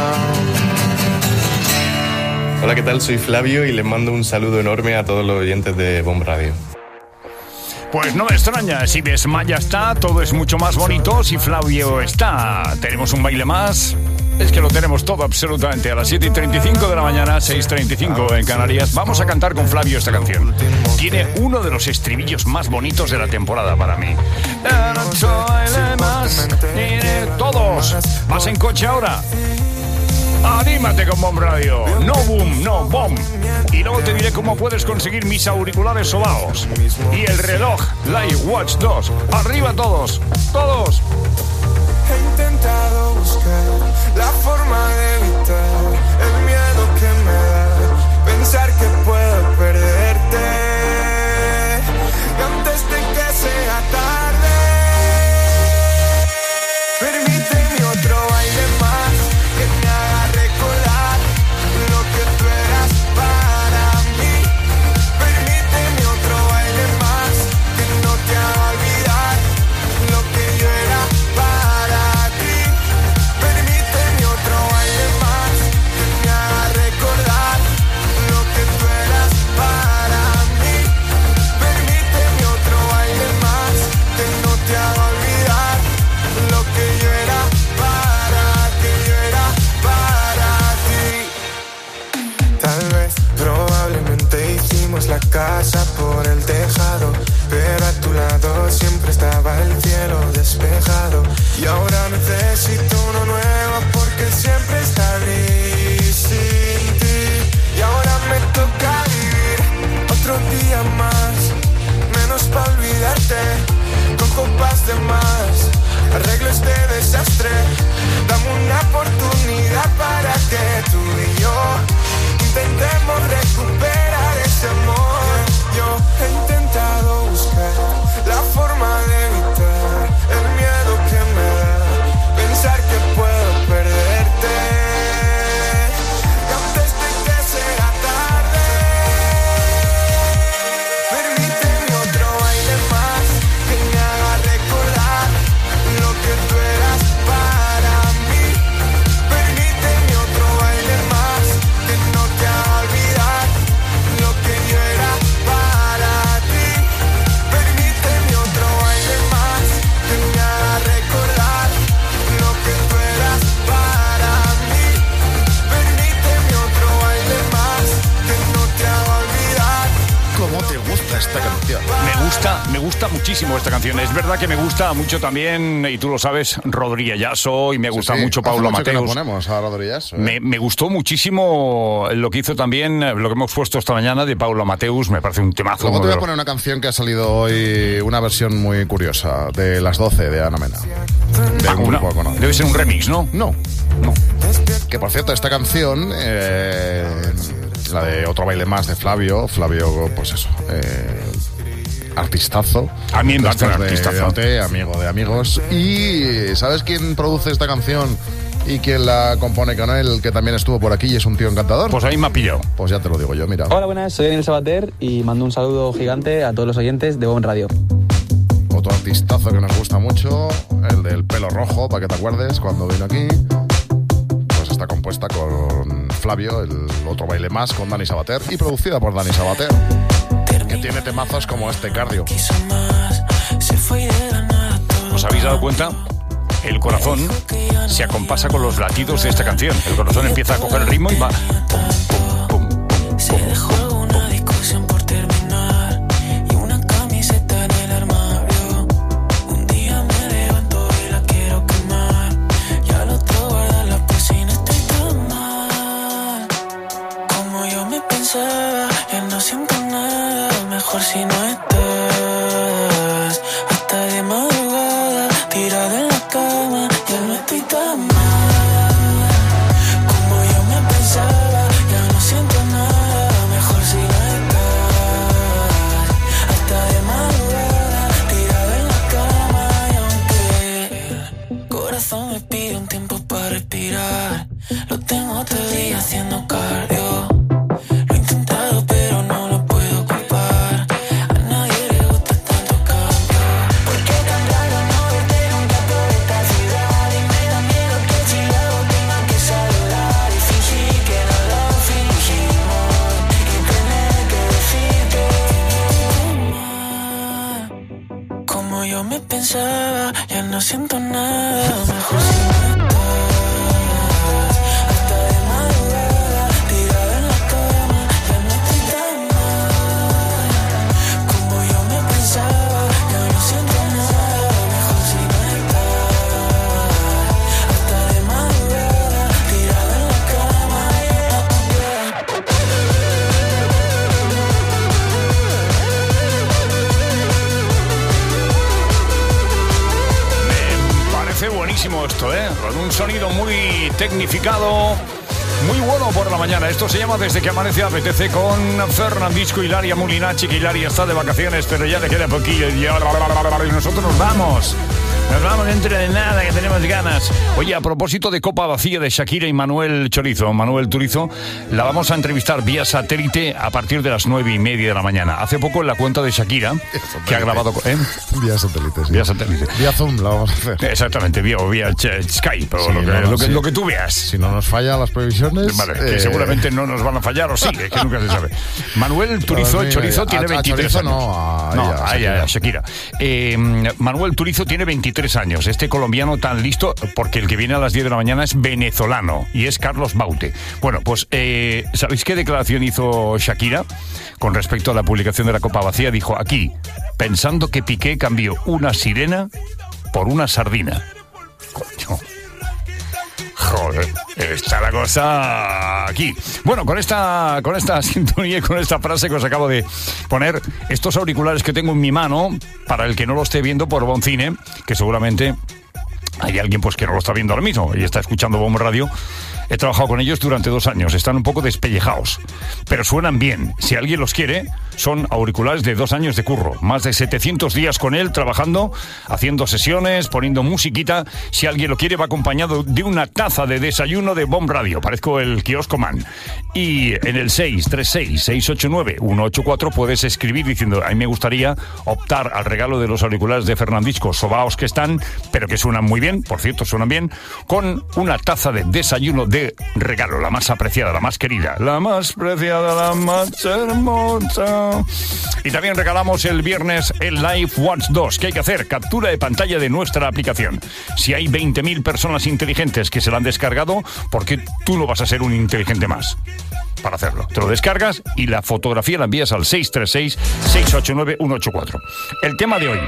Hola, ¿qué tal? Soy Flavio y les mando un saludo enorme a todos los oyentes de BOM Radio. Pues no me extraña, si ves Maya está, todo es mucho más bonito. Si Flavio está, tenemos un baile más. Es que lo tenemos todo absolutamente a las 7:35 de la mañana, 6:35 en Canarias. Vamos a cantar con Flavio esta canción. Tiene uno de los estribillos más bonitos de la temporada para mí. Todos, ¿vas en coche ahora? Anímate con BOM Radio. No boom, no BOM. Y luego te diré cómo puedes conseguir mis auriculares sobaos y el reloj Live Watch 2. Arriba todos, todos. He intentado buscar la forma de evitar el miedo que me da pensar que puedo perderte. Y antes de que sea tarde, permíteme otro baile más que me haga recordar lo que tú eras para mí. Permíteme otro baile más que no te haga olvidar lo que yo era para ti. Permíteme otro baile más que me haga recordar lo que tú eras para mí. Permíteme otro baile más que no te haga olvidar lo que yo era para ti. Tal vez, probablemente hicimos la casa por el tejado, pero a tu lado siempre estaba el cielo despejado. Y ahora necesito uno nuevo porque siempre está gris sin ti. Y ahora me toca vivir otro día más, menos pa' olvidarte, con copas de más. Arreglo este desastre, dame una oportunidad para que tú y yo intentemos recuperar ese amor. Yo he intentado buscar la forma de evitar el miedo que me da pensar que puedo perderte. Y antes de que sea tarde, permíteme otro baile más que me haga recordar lo que tú eras para mí. Permíteme otro baile más que no te haga olvidar lo que yo era para ti. Permíteme otro baile más que me haga recordar lo que tú eras para mí. Permíteme otro baile más que no te haga olvidar. ¿Cómo te gusta esta canción? Me gusta muchísimo esta canción. Es verdad que me gusta mucho también, y tú lo sabes, Rodríguez Yasso, y me gusta mucho Paulo Mateus. Lo ponemos a Rodríguez. Me gustó muchísimo lo que hizo también, lo que hemos puesto esta mañana de Paulo Mateus. Me parece un temazo. Luego te voy a poner una canción que ha salido hoy, una versión muy curiosa, de Las 12, de Ana Mena. Debe ser un remix, ¿no? No. Que por cierto, esta canción, la de Otro baile más de Flavio, pues eso, artistazo. A mí me parece un artistazo. Amigo de amigos. ¿Y sabes quién produce esta canción y quién la compone con él, que también estuvo por aquí y es un tío encantador? Pues ahí me ha pillado. Pues ya te lo digo yo, mira. Hola, buenas, soy Daniel Sabater y mando un saludo gigante a todos los oyentes de BOM Radio. Otro artistazo que nos gusta mucho, el del pelo rojo, para que te acuerdes, cuando vino aquí. Pues está compuesta con Flavio, el Otro baile más, con Dani Sabater, y producida por Dani Sabater, que tiene temazos como este, Cardio. ¿Os habéis dado cuenta? El corazón se acompasa con los latidos de esta canción. El corazón empieza a coger el ritmo y va. Se dejó alguna discusión por terminar y una camiseta en el armario. Un día me levanto y la quiero quemar, y al otro guardar la piscina. Estoy tan mal como yo me pensaba, ya no siento nada. Mejor si no estás, hasta de madrugada tirada en la cama. Ya no estoy tan mal como yo me pensaba, ya no siento nada. Mejor si no estás, hasta de madrugada tirada en la cama. Y aunque el corazón me pide un tiempo para respirar, Lo tengo todo el día haciendo cardio. Lo he intentado pero no lo puedo culpar. A nadie le gusta tanto cambio. ¿Por qué tan raro no verte nunca por esta ciudad? Y me da miedo que si luego tenga que saludar y fingir que no lo fingimos y tener que decirte como yo me pensaba, ya no siento nada. Mejor si no estás. Hasta de madrugada, tirada en la cama, ya no estoy tan mal. Como yo me pensaba, ya no siento nada. Mejor si no estás. Hasta de madrugada, tirada en la cama, Parece buenísimo esto, ¿eh? Con un sonido muy tecnificado, muy bueno por la mañana. Esto se llama Desde que amanece apetece con Fernandisco, Hilaria Mulinacci, que Hilaria está de vacaciones, pero ya le queda poquillo y nosotros nos vamos. Nos vamos dentro de nada, que tenemos ganas. Oye, a propósito de Copa Vacía de Shakira y Manuel Turizo, la vamos a entrevistar vía satélite a partir de las 9:30 de la mañana. Hace poco en la cuenta de Shakira, que ha grabado... Vía satélite, sí. Vía satélite. Vía Zoom la vamos a hacer. Exactamente, vía Skype, o sí, lo que tú veas. Si no nos fallan las previsiones... Vale, que seguramente no nos van a fallar, o sí, es que nunca se sabe. Manuel Turizo, Chorizo, tiene 23 años. A Shakira. Manuel Turizo tiene 23 años. Este colombiano tan listo, porque el que viene a las 10 de la mañana es venezolano y es Carlos Baute. Bueno, pues ¿sabéis qué declaración hizo Shakira con respecto a la publicación de la Copa Vacía? Dijo aquí, pensando que Piqué cambió una sirena por una sardina. Coño. Joder, está la cosa aquí. Bueno, con esta sintonía y con esta frase que os acabo de poner, estos auriculares que tengo en mi mano, para el que no lo esté viendo por Boncine, que seguramente hay alguien pues que no lo está viendo ahora mismo y está escuchando Bomb Radio. He trabajado con ellos durante 2 años, están un poco despellejados, pero suenan bien. Si alguien los quiere, son auriculares de 2 años de curro, más de 700 días con él trabajando, haciendo sesiones, poniendo musiquita. Si alguien lo quiere, va acompañado de una taza de desayuno de Bomb Radio, parezco el kiosco man. Y en el 636-689-184 puedes escribir diciendo, a mí me gustaría optar al regalo de los auriculares de Fernandisco, sobaos que están, pero que suenan muy bien, por cierto, suenan bien, con una taza de desayuno de regalo, la más apreciada, la más querida, la más preciada, la más hermosa. Y también regalamos el viernes el Live Watch 2. ¿Qué hay que hacer? Captura de pantalla de nuestra aplicación. Si hay 20.000 personas inteligentes que se la han descargado, ¿por qué tú no vas a ser un inteligente más? Para hacerlo, te lo descargas y la fotografía la envías al 636-689-184. El tema de hoy.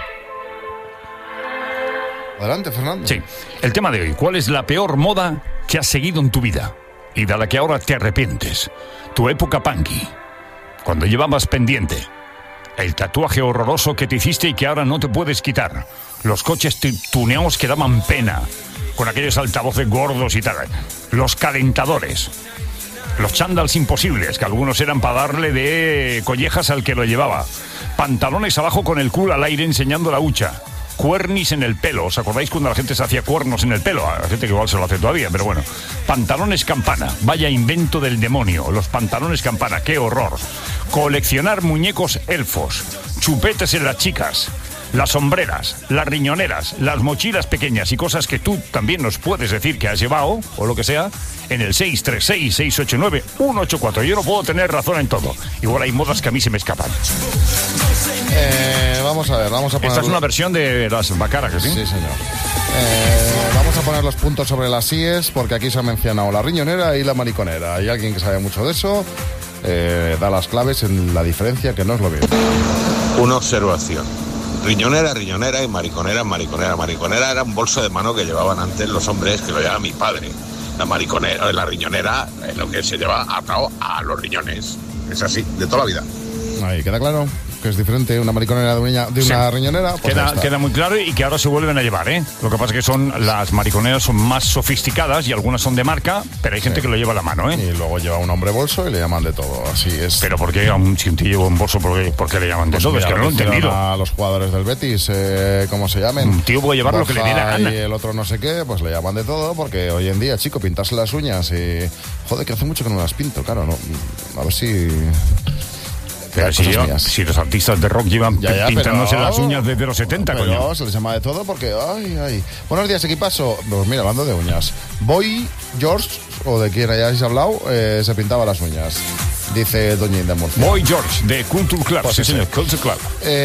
Adelante, Fernando. Sí, el tema de hoy. ¿Cuál es la peor moda que has seguido en tu vida y de la que ahora te arrepientes? Tu época punky, cuando llevabas pendiente, el tatuaje horroroso que te hiciste y que ahora no te puedes quitar, los coches tuneados que daban pena, con aquellos altavoces gordos y tal, los calentadores, los chándals imposibles, que algunos eran para darle de collejas al que lo llevaba, pantalones abajo con el culo al aire enseñando la hucha, cuernis en el pelo. ¿Os acordáis cuando la gente se hacía cuernos en el pelo? A la gente que igual se lo hace todavía, pero bueno. Pantalones campana, vaya invento del demonio. Los pantalones campana, qué horror. Coleccionar muñecos elfos, chupetes en las chicas, las sombreras, las riñoneras, las mochilas pequeñas y cosas que tú también nos puedes decir que has llevado, o lo que sea, en el 636-689-184. Yo no puedo tener razón en todo. Igual hay modas que a mí se me escapan. Vamos a ver, vamos a poner... Esta es una versión de las Bacara, ¿sí? Sí, señor. Vamos a poner los puntos sobre las IES, porque aquí se ha mencionado la riñonera y la mariconera. Hay alguien que sabe mucho de eso, da las claves en la diferencia, que no es lo mismo. Una observación. Riñonera y mariconera. Mariconera era un bolso de mano que llevaban antes los hombres, que lo llevaba mi padre. La riñonera es lo que se lleva atado a los riñones. Es así, de toda la vida. Ahí, ¿queda claro? que es diferente, una mariconera de una riñonera. Pues queda muy claro y que ahora se vuelven a llevar, ¿eh? Lo que pasa es que las mariconeras son más sofisticadas y algunas son de marca, pero hay gente que lo lleva a la mano, ¿eh? Y luego lleva un hombre bolso y le llaman de todo, así es. Pero ¿por qué si un tío lleva un bolso, por qué le llaman de todo? Es que no lo he entendido. A los jugadores del Betis, ¿cómo se llamen? Un tío puede llevar lo que le dé la gana. Y el otro no sé qué, pues le llaman de todo, porque hoy en día, chico, pintarse las uñas y... Joder, que hace mucho que no me las pinto, claro, no, a ver si... Pero si los artistas de rock llevan pintándose las uñas desde los 70, coño. Se les llama de todo porque... Ay. Buenos días, equipazo. Pues mira, hablando de uñas. Boy George, o de quien hayáis hablado, se pintaba las uñas. Dice Doña Inda Murcia. Boy George, de Culture Club. Pues sí, señor, Culture Club.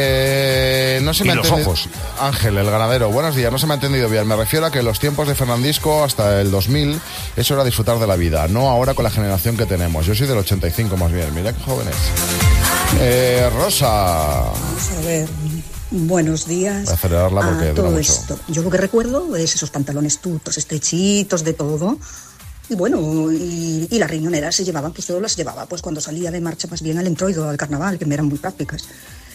No se me ha entendido. Ojos. Ángel, el ganadero. Buenos días, no se me ha entendido bien. Me refiero a que los tiempos de Fernandisco hasta el 2000, eso era disfrutar de la vida, no ahora con la generación que tenemos. Yo soy del 85 más bien. Mira qué jóvenes. Rosa. Vamos a ver. Buenos días. Voy a acelerarla porque todo dura esto. mucho. Yo lo que recuerdo es esos pantalones tutos, estrechitos, de todo. Y bueno, y las riñoneras se llevaban, pues yo las llevaba pues cuando salía de marcha más bien al entroido, al carnaval, que me eran muy prácticas.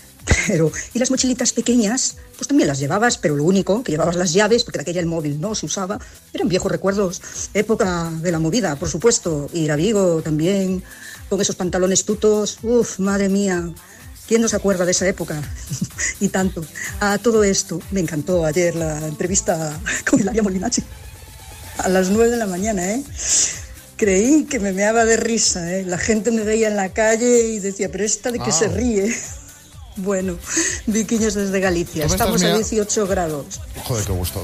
Y las mochilitas pequeñas, pues también las llevabas, pero lo único, que llevabas las llaves, porque de aquella el móvil no se usaba, eran viejos recuerdos, época de la movida, por supuesto, ir a Vigo también, con esos pantalones tutos, madre mía, ¿quién no se acuerda de esa época? Y tanto. A todo esto, me encantó ayer la entrevista con Ilaria Molinacci, a las 9 de la mañana, Creí que me meaba de risa, La gente me veía en la calle y decía, pero esta de qué se ríe. Bueno, Viquiños desde Galicia. Estamos a 18 grados. Joder, qué gusto.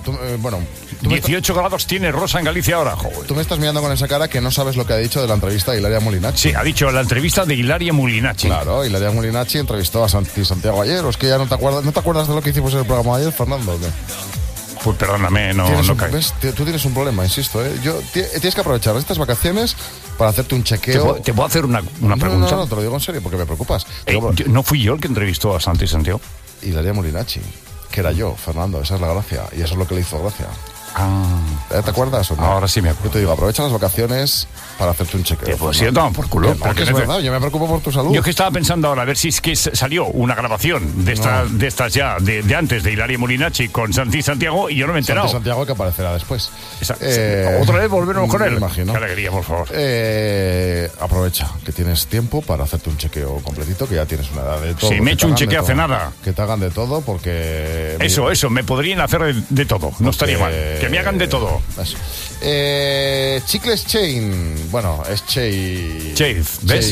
18 grados tiene Rosa en Galicia ahora, joder. Tú me estás mirando con esa cara que no sabes lo que ha dicho de la entrevista de Ilaria Molinacci. Sí, ha dicho la entrevista de Ilaria Molinacci. Claro, Ilaria Molinacci entrevistó a Santiago ayer. ¿O es que ya no te acuerdas de lo que hicimos en el programa ayer, Fernando? ¿O qué? Pues perdóname, no cae. Tú tienes un problema, insisto, tienes que aprovechar estas vacaciones para hacerte un chequeo. ¿Te puedo hacer una pregunta? No, te lo digo en serio, porque me preocupas. ¿No fui yo el que entrevistó a Santi Santiago? Hilaria Molinacci, que era yo, Fernando, esa es la gracia, y eso es lo que le hizo gracia. ¿Te acuerdas o no? Ahora sí me acuerdo. Yo te digo, aprovecha las vacaciones para hacerte un chequeo. Pues sí, toman por culo. Porque es verdad, yo me preocupo por tu salud. Yo que estaba pensando ahora, a ver si es que salió una grabación de estas ya, de antes, de Ilaria Molinacci con Santi Santiago, y yo no me he enterado. Santi Santiago que aparecerá después. ¿Otra vez volveremos con él? Me imagino. Qué alegría, por favor. Aprovecha que tienes tiempo para hacerte un chequeo completito, que ya tienes una edad de todo. Si me he hecho un chequeo hace nada. Que te hagan de todo, porque... Eso, me podrían hacer de todo. No estaría mal. Que me hagan de todo. Eso. Chicles Chain. Bueno, es Chain. ¿Ves?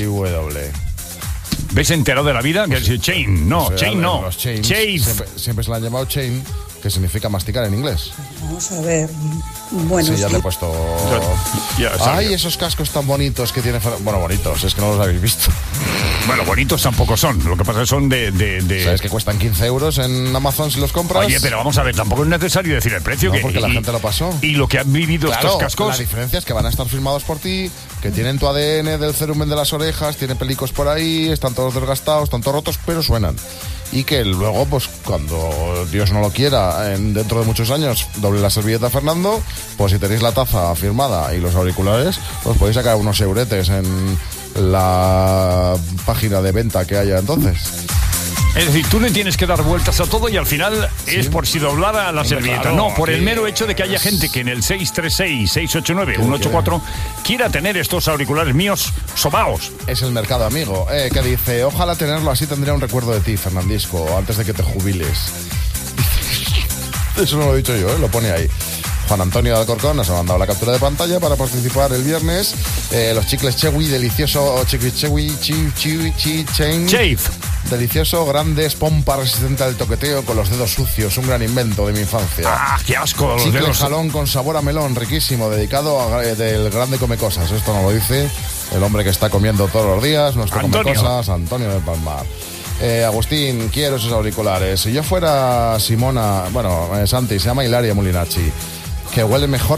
¿Ves enterado de la vida? Que es Chain. No, Chain no. Los chains siempre se la han llamado Chain, que significa masticar en inglés. Vamos a ver. Bueno, sí, ya te he puesto... Ay, esos cascos tan bonitos que tiene... Bueno, bonitos, es que no los habéis visto. Bueno, bonitos tampoco son. Lo que pasa es que son de... ¿Sabes que cuestan 15 euros en Amazon si los compras? Oye, pero vamos a ver, tampoco es necesario decir el precio. No, porque la gente lo pasó. Y lo que han vivido estos cascos... La diferencia es que van a estar firmados por ti, que tienen tu ADN del cerumen de las orejas, tienen pelicos por ahí, están todos desgastados, están todos rotos, pero suenan. Y que luego, pues cuando Dios no lo quiera, dentro de muchos años, doble la servilleta Fernando, pues si tenéis la taza firmada y los auriculares, pues podéis sacar unos euretes en la página de venta que haya entonces. Es decir, tú le tienes que dar vueltas a todo y al final es por si doblara la servilleta. Claro, no, por el mero hecho de que haya gente que en el 636-689-184 quiera tener estos auriculares míos sobaos. Es el mercado amigo, que dice, ojalá tenerlo así, tendría un recuerdo de ti, Fernandisco, antes de que te jubiles. Eso no lo he dicho yo, lo pone ahí. Juan Antonio de Alcorcón nos ha mandado la captura de pantalla para participar el viernes. Los chicles Chewy, delicioso chicles Chewy, Chain. Delicioso, grandes, pompa resistente al toqueteo con los dedos sucios, un gran invento de mi infancia. ¡Ah, qué asco! Los chicle dedos. jalón con sabor a melón, riquísimo, dedicado del grande come cosas. Esto no lo dice el hombre que está comiendo todos los días, nuestro come cosas, Antonio de Palmar. Agustín, quiero esos auriculares. Si yo fuera Simona, Santi, se llama Ilaria Molinacci, que huele mejor.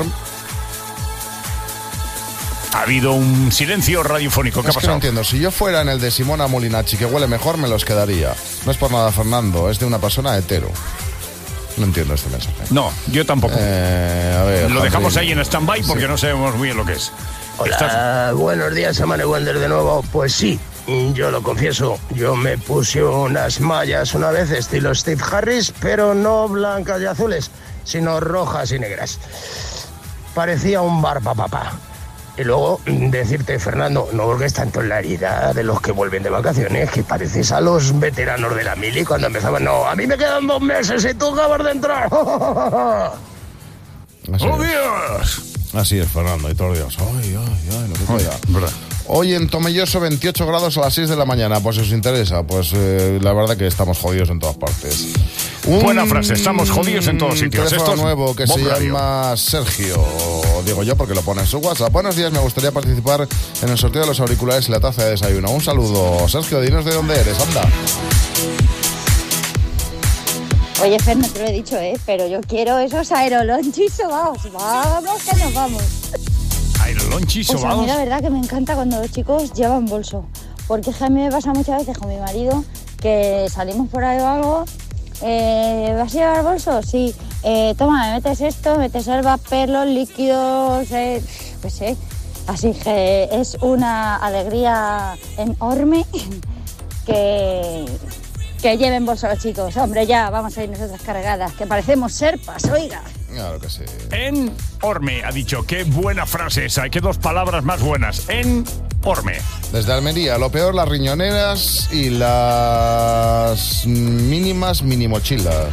Ha habido un silencio radiofónico. ¿Qué ha pasado? Que no entiendo. Si yo fuera en el de Simona Molinacci, que huele mejor, me los quedaría. No es por nada, Fernando, es de una persona hetero. No entiendo este mensaje. No, yo tampoco. A ver, lo dejamos ahí en stand-by porque no sabemos muy bien lo que es. Hola, buenos días, Amane Wonder de nuevo. Pues sí, yo lo confieso, yo me puse unas mallas una vez estilo Steve Harris, pero no blancas y azules, sino rojas y negras. Parecía un barbapapá. Y luego decirte, Fernando, no volques tanto en la herida de los que vuelven de vacaciones, que pareces a los veteranos de la mili cuando empezaban. No, a mí me quedan 2 meses y tú acabas de entrar. ¡Oh, Dios! Así es, Fernando, y todos los días. Ay, lo que pueda. ¿Verdad? Hoy en Tomelloso 28 grados a las 6 de la mañana, pues si os interesa, pues la verdad que estamos jodidos en todas partes. Buena frase, estamos jodidos en todos sitios. Esto es nuevo que se llama Sergio, digo yo porque lo pone en su WhatsApp. Buenos días, me gustaría participar en el sorteo de los auriculares y la taza de desayuno. Un saludo, Sergio, dinos de dónde eres, anda. Oye, Fer, no te lo he dicho, pero yo quiero esos aerolonchis sobaos. Vamos, que nos vamos. ¿Aerolonchis sobaos? Pues a mí la verdad que me encanta cuando los chicos llevan bolso. Porque es que a mí me pasa muchas veces con mi marido que salimos por ahí o algo. ¿Vas a llevar bolso? Sí. Toma, me metes esto, metes el vapor, los líquidos, pues así que es una alegría enorme que lleven bolso los chicos. Hombre, ya, vamos a ir nosotras cargadas, que parecemos serpas, oiga. Claro que sí. Enorme, ha dicho. Qué buena frase esa, qué 2 palabras más buenas. Enorme. Desde Almería, lo peor, las riñoneras y las mínimas minimochilas.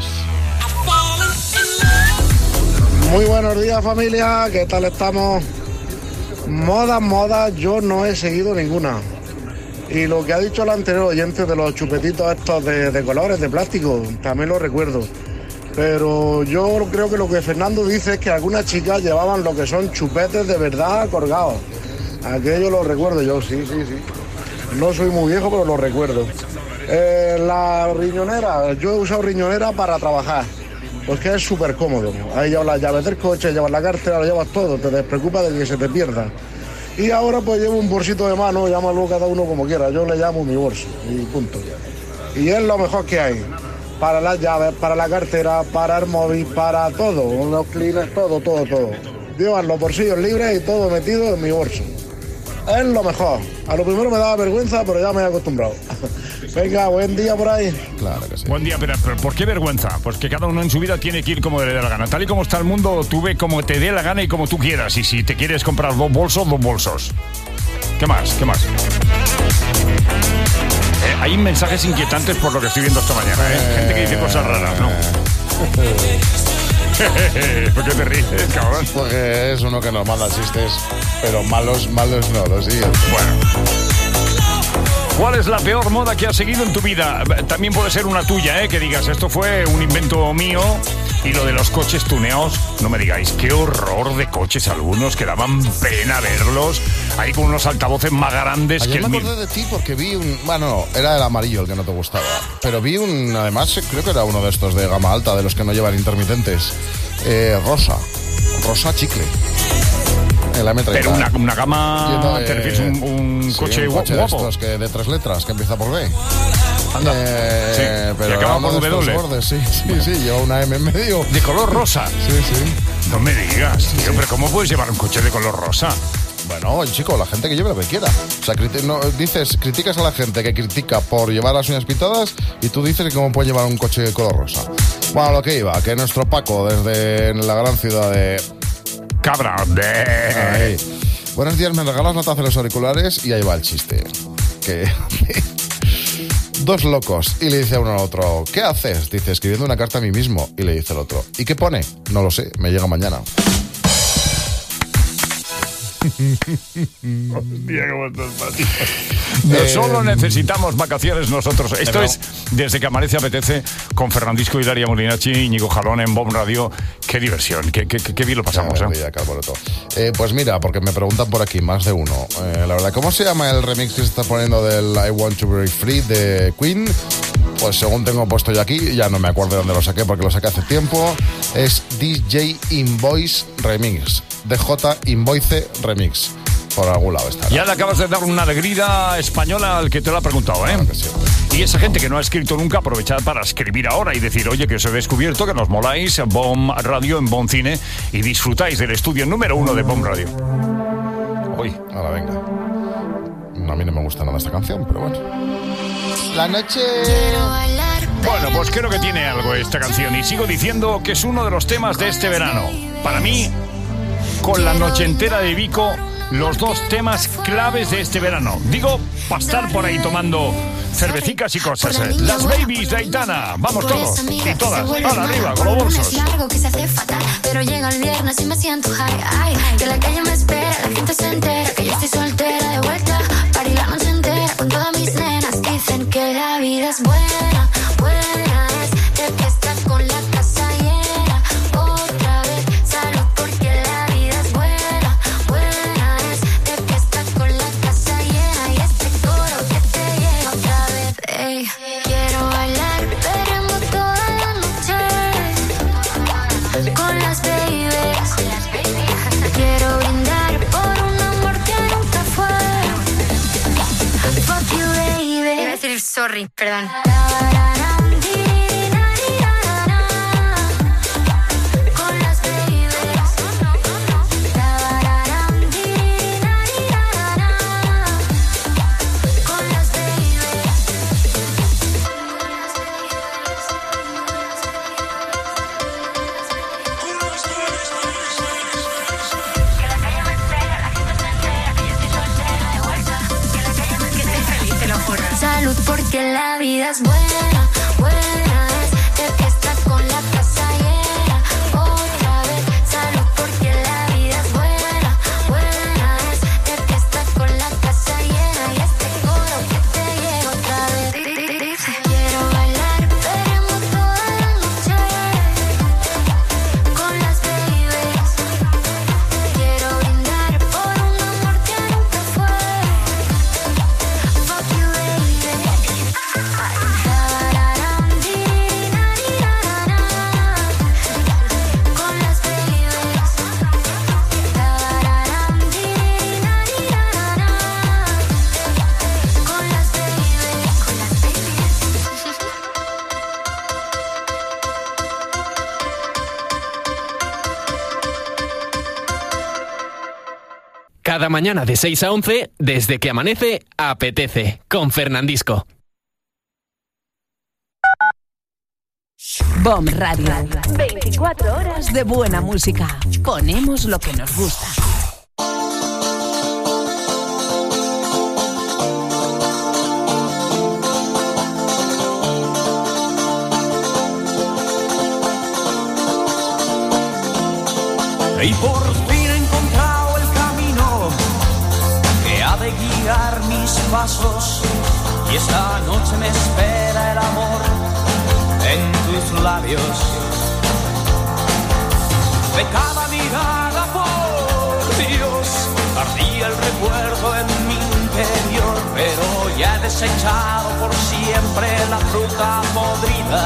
Muy buenos días, familia, ¿qué tal estamos? Moda, yo no he seguido ninguna. Y lo que ha dicho el anterior oyente de los chupetitos estos de colores, de plástico, también lo recuerdo. Pero yo creo que lo que Fernando dice es que algunas chicas llevaban lo que son chupetes de verdad colgados. Aquello lo recuerdo yo, sí. No soy muy viejo, pero lo recuerdo. La riñonera, yo he usado riñonera para trabajar, pues que es súper cómodo. Ahí llevas las llaves del coche, llevas la cartera, lo llevas todo, te despreocupas de que se te pierda. Y ahora pues llevo un bolsito de mano, llámalo cada uno como quiera, yo le llamo mi bolso y punto. Y es lo mejor que hay, para las llaves, para la cartera, para el móvil, para todo, los clines, todo. Llevan los bolsillos libres y todo metido en mi bolso. Es lo mejor. A lo primero me daba vergüenza, pero ya me he acostumbrado. Venga, buen día por ahí. Claro que sí. Buen día, pero ¿por qué vergüenza? Pues que cada uno en su vida tiene que ir como le dé la gana. Tal y como está el mundo, tú ve como te dé la gana y como tú quieras. Y si te quieres comprar 2 bolsos. ¿Qué más? Hay mensajes inquietantes por lo que estoy viendo esta mañana, Gente que dice cosas raras, ¿no? ¿Por qué te ríes, cabrón? Porque es uno que nos manda chistes, pero malos no, lo siguiente. Bueno. ¿Cuál es la peor moda que has seguido en tu vida? También puede ser una tuya, que digas, esto fue un invento mío. Y lo de los coches tuneados, no me digáis, qué horror de coches algunos, que daban pena verlos, ahí con unos altavoces más grandes. Ayer que me acordé de ti porque vi un... Bueno, era el amarillo el que no te gustaba, pero vi un... Además, creo que era uno de estos de gama alta, de los que no llevan intermitentes. Rosa chicle. El M30. Pero una gama, ¿te refieres un coche un coche guapo? De estos de 3 letras, que empieza por B. Anda. Pero acaba por W. Bordes, sí, lleva una M en medio. ¿De color rosa? Sí. No me digas, tío, pero ¿cómo puedes llevar un coche de color rosa? Bueno, chico, la gente que lleve lo que quiera. O sea, criticas a la gente que critica por llevar las uñas pintadas y tú dices que cómo puede llevar un coche de color rosa. Bueno, lo que iba, que nuestro Paco, desde la gran ciudad de... Cabra. Ahí. Buenos días, me regalas la taza de los auriculares y ahí va el chiste. Que 2 locos y le dice uno al otro, ¿qué haces? Dice, escribiendo una carta a mí mismo. Y le dice el otro, ¿y qué pone? No lo sé, me llega mañana. Hostia, ¿cómo estás, Mati? No solo necesitamos vacaciones nosotros. Esto es Desde que amanece apetece con Fernandisco y Daria Molinacci, Íñigo Jalón en BOM Radio. Qué diversión, qué bien lo pasamos. Pues mira, porque me preguntan por aquí más de uno. La verdad, ¿cómo se llama el remix que se está poniendo del I Want to Break Free de Queen? Pues según tengo puesto yo aquí, ya no me acuerdo de dónde lo saqué porque lo saqué hace tiempo. Es DJ Invoice Remix. DJ Invoice Remix. Por algún lado está. Ya le acabas de dar una alegría española al que te lo ha preguntado, Claro que sí, y esa gente que no ha escrito nunca, aprovechad para escribir ahora y decir, oye, que os he descubierto, que nos moláis, BOM Radio en BOM Cine, y disfrutáis del estudio número 1 de BOM Radio. Ahora venga. A mí no me gusta nada esta canción, pero bueno. La noche... Bueno, pues creo que tiene algo esta canción y sigo diciendo que es uno de los temas de este verano. Para mí, con La noche entera de Vico, los dos temas claves de este verano. Digo, para estar por ahí tomando cervecicas y cosas. Las Babies de Aitana. Vamos todos y todas. ¡Hala, arriba, con los bolsos! Largo que se hace fatal, pero llega el viernes y me siento high. Ay, que la calle me espera, la gente se entera que yo estoy soltera de vuelta. Party la noche entera con todas mis nenas. Dicen que la vida es buena, buena es de que estás con la casa llena. Otra vez, salud porque la vida es buena, buena es de que estás con la casa llena. Y este coro que te llega otra vez. Ey, quiero bailar, veremos toda la noche con las babies. Quiero brindar por un amor que nunca fue. Fuck you, baby. Iba a decir sorry, perdón. Con las babies. Con las salud porque la vida es buena, buena es de que estás con la casa llena. Otra vez, salud porque la vida es buena, buena es de que estás con la casa llena. Y este coro que te llega otra vez. Quiero bailar, veremos toda la noche con las babies. Quiero brindar por un amor que nunca fue. Fuck you, baby. Con las babies. Con las Cada mañana de 6 a 11, desde que amanece, apetece, con Fernandisco. BOM Radio. 24 horas de buena música. Ponemos lo que nos gusta. Y por fin he encontrado el camino que ha de guiar mis pasos. Y esta noche me espera el amor en tus labios. De cada mirada, por Dios, ardía el recuerdo en mi interior. Pero ya he desechado por siempre la fruta podrida.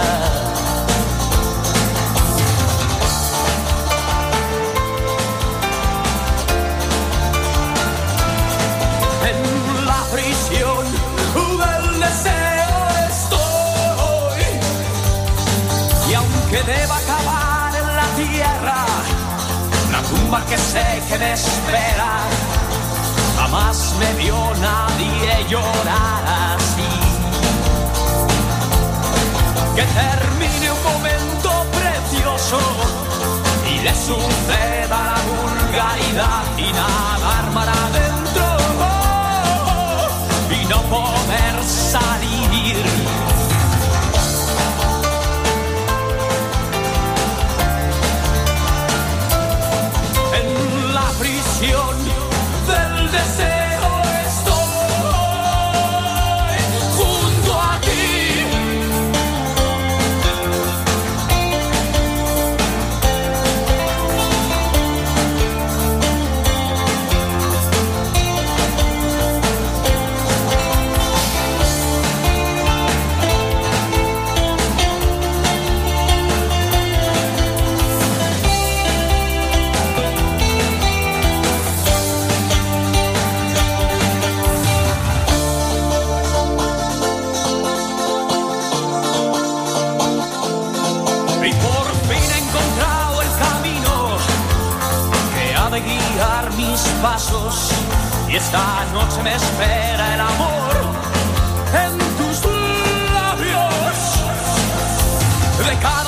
En la prisión del deseo estoy. Y aunque deba acabar en la tierra, la tumba que sé que me espera, jamás me vio nadie llorar así. Que termine un momento precioso y le suceda la vulgaridad y nadar mar adentro y no poder salir. En la prisión del deseo estoy junto a ti. Y por fin he encontrado el camino que ha de guiar mis pasos. Y esta noche me espera el amor en tus labios de cara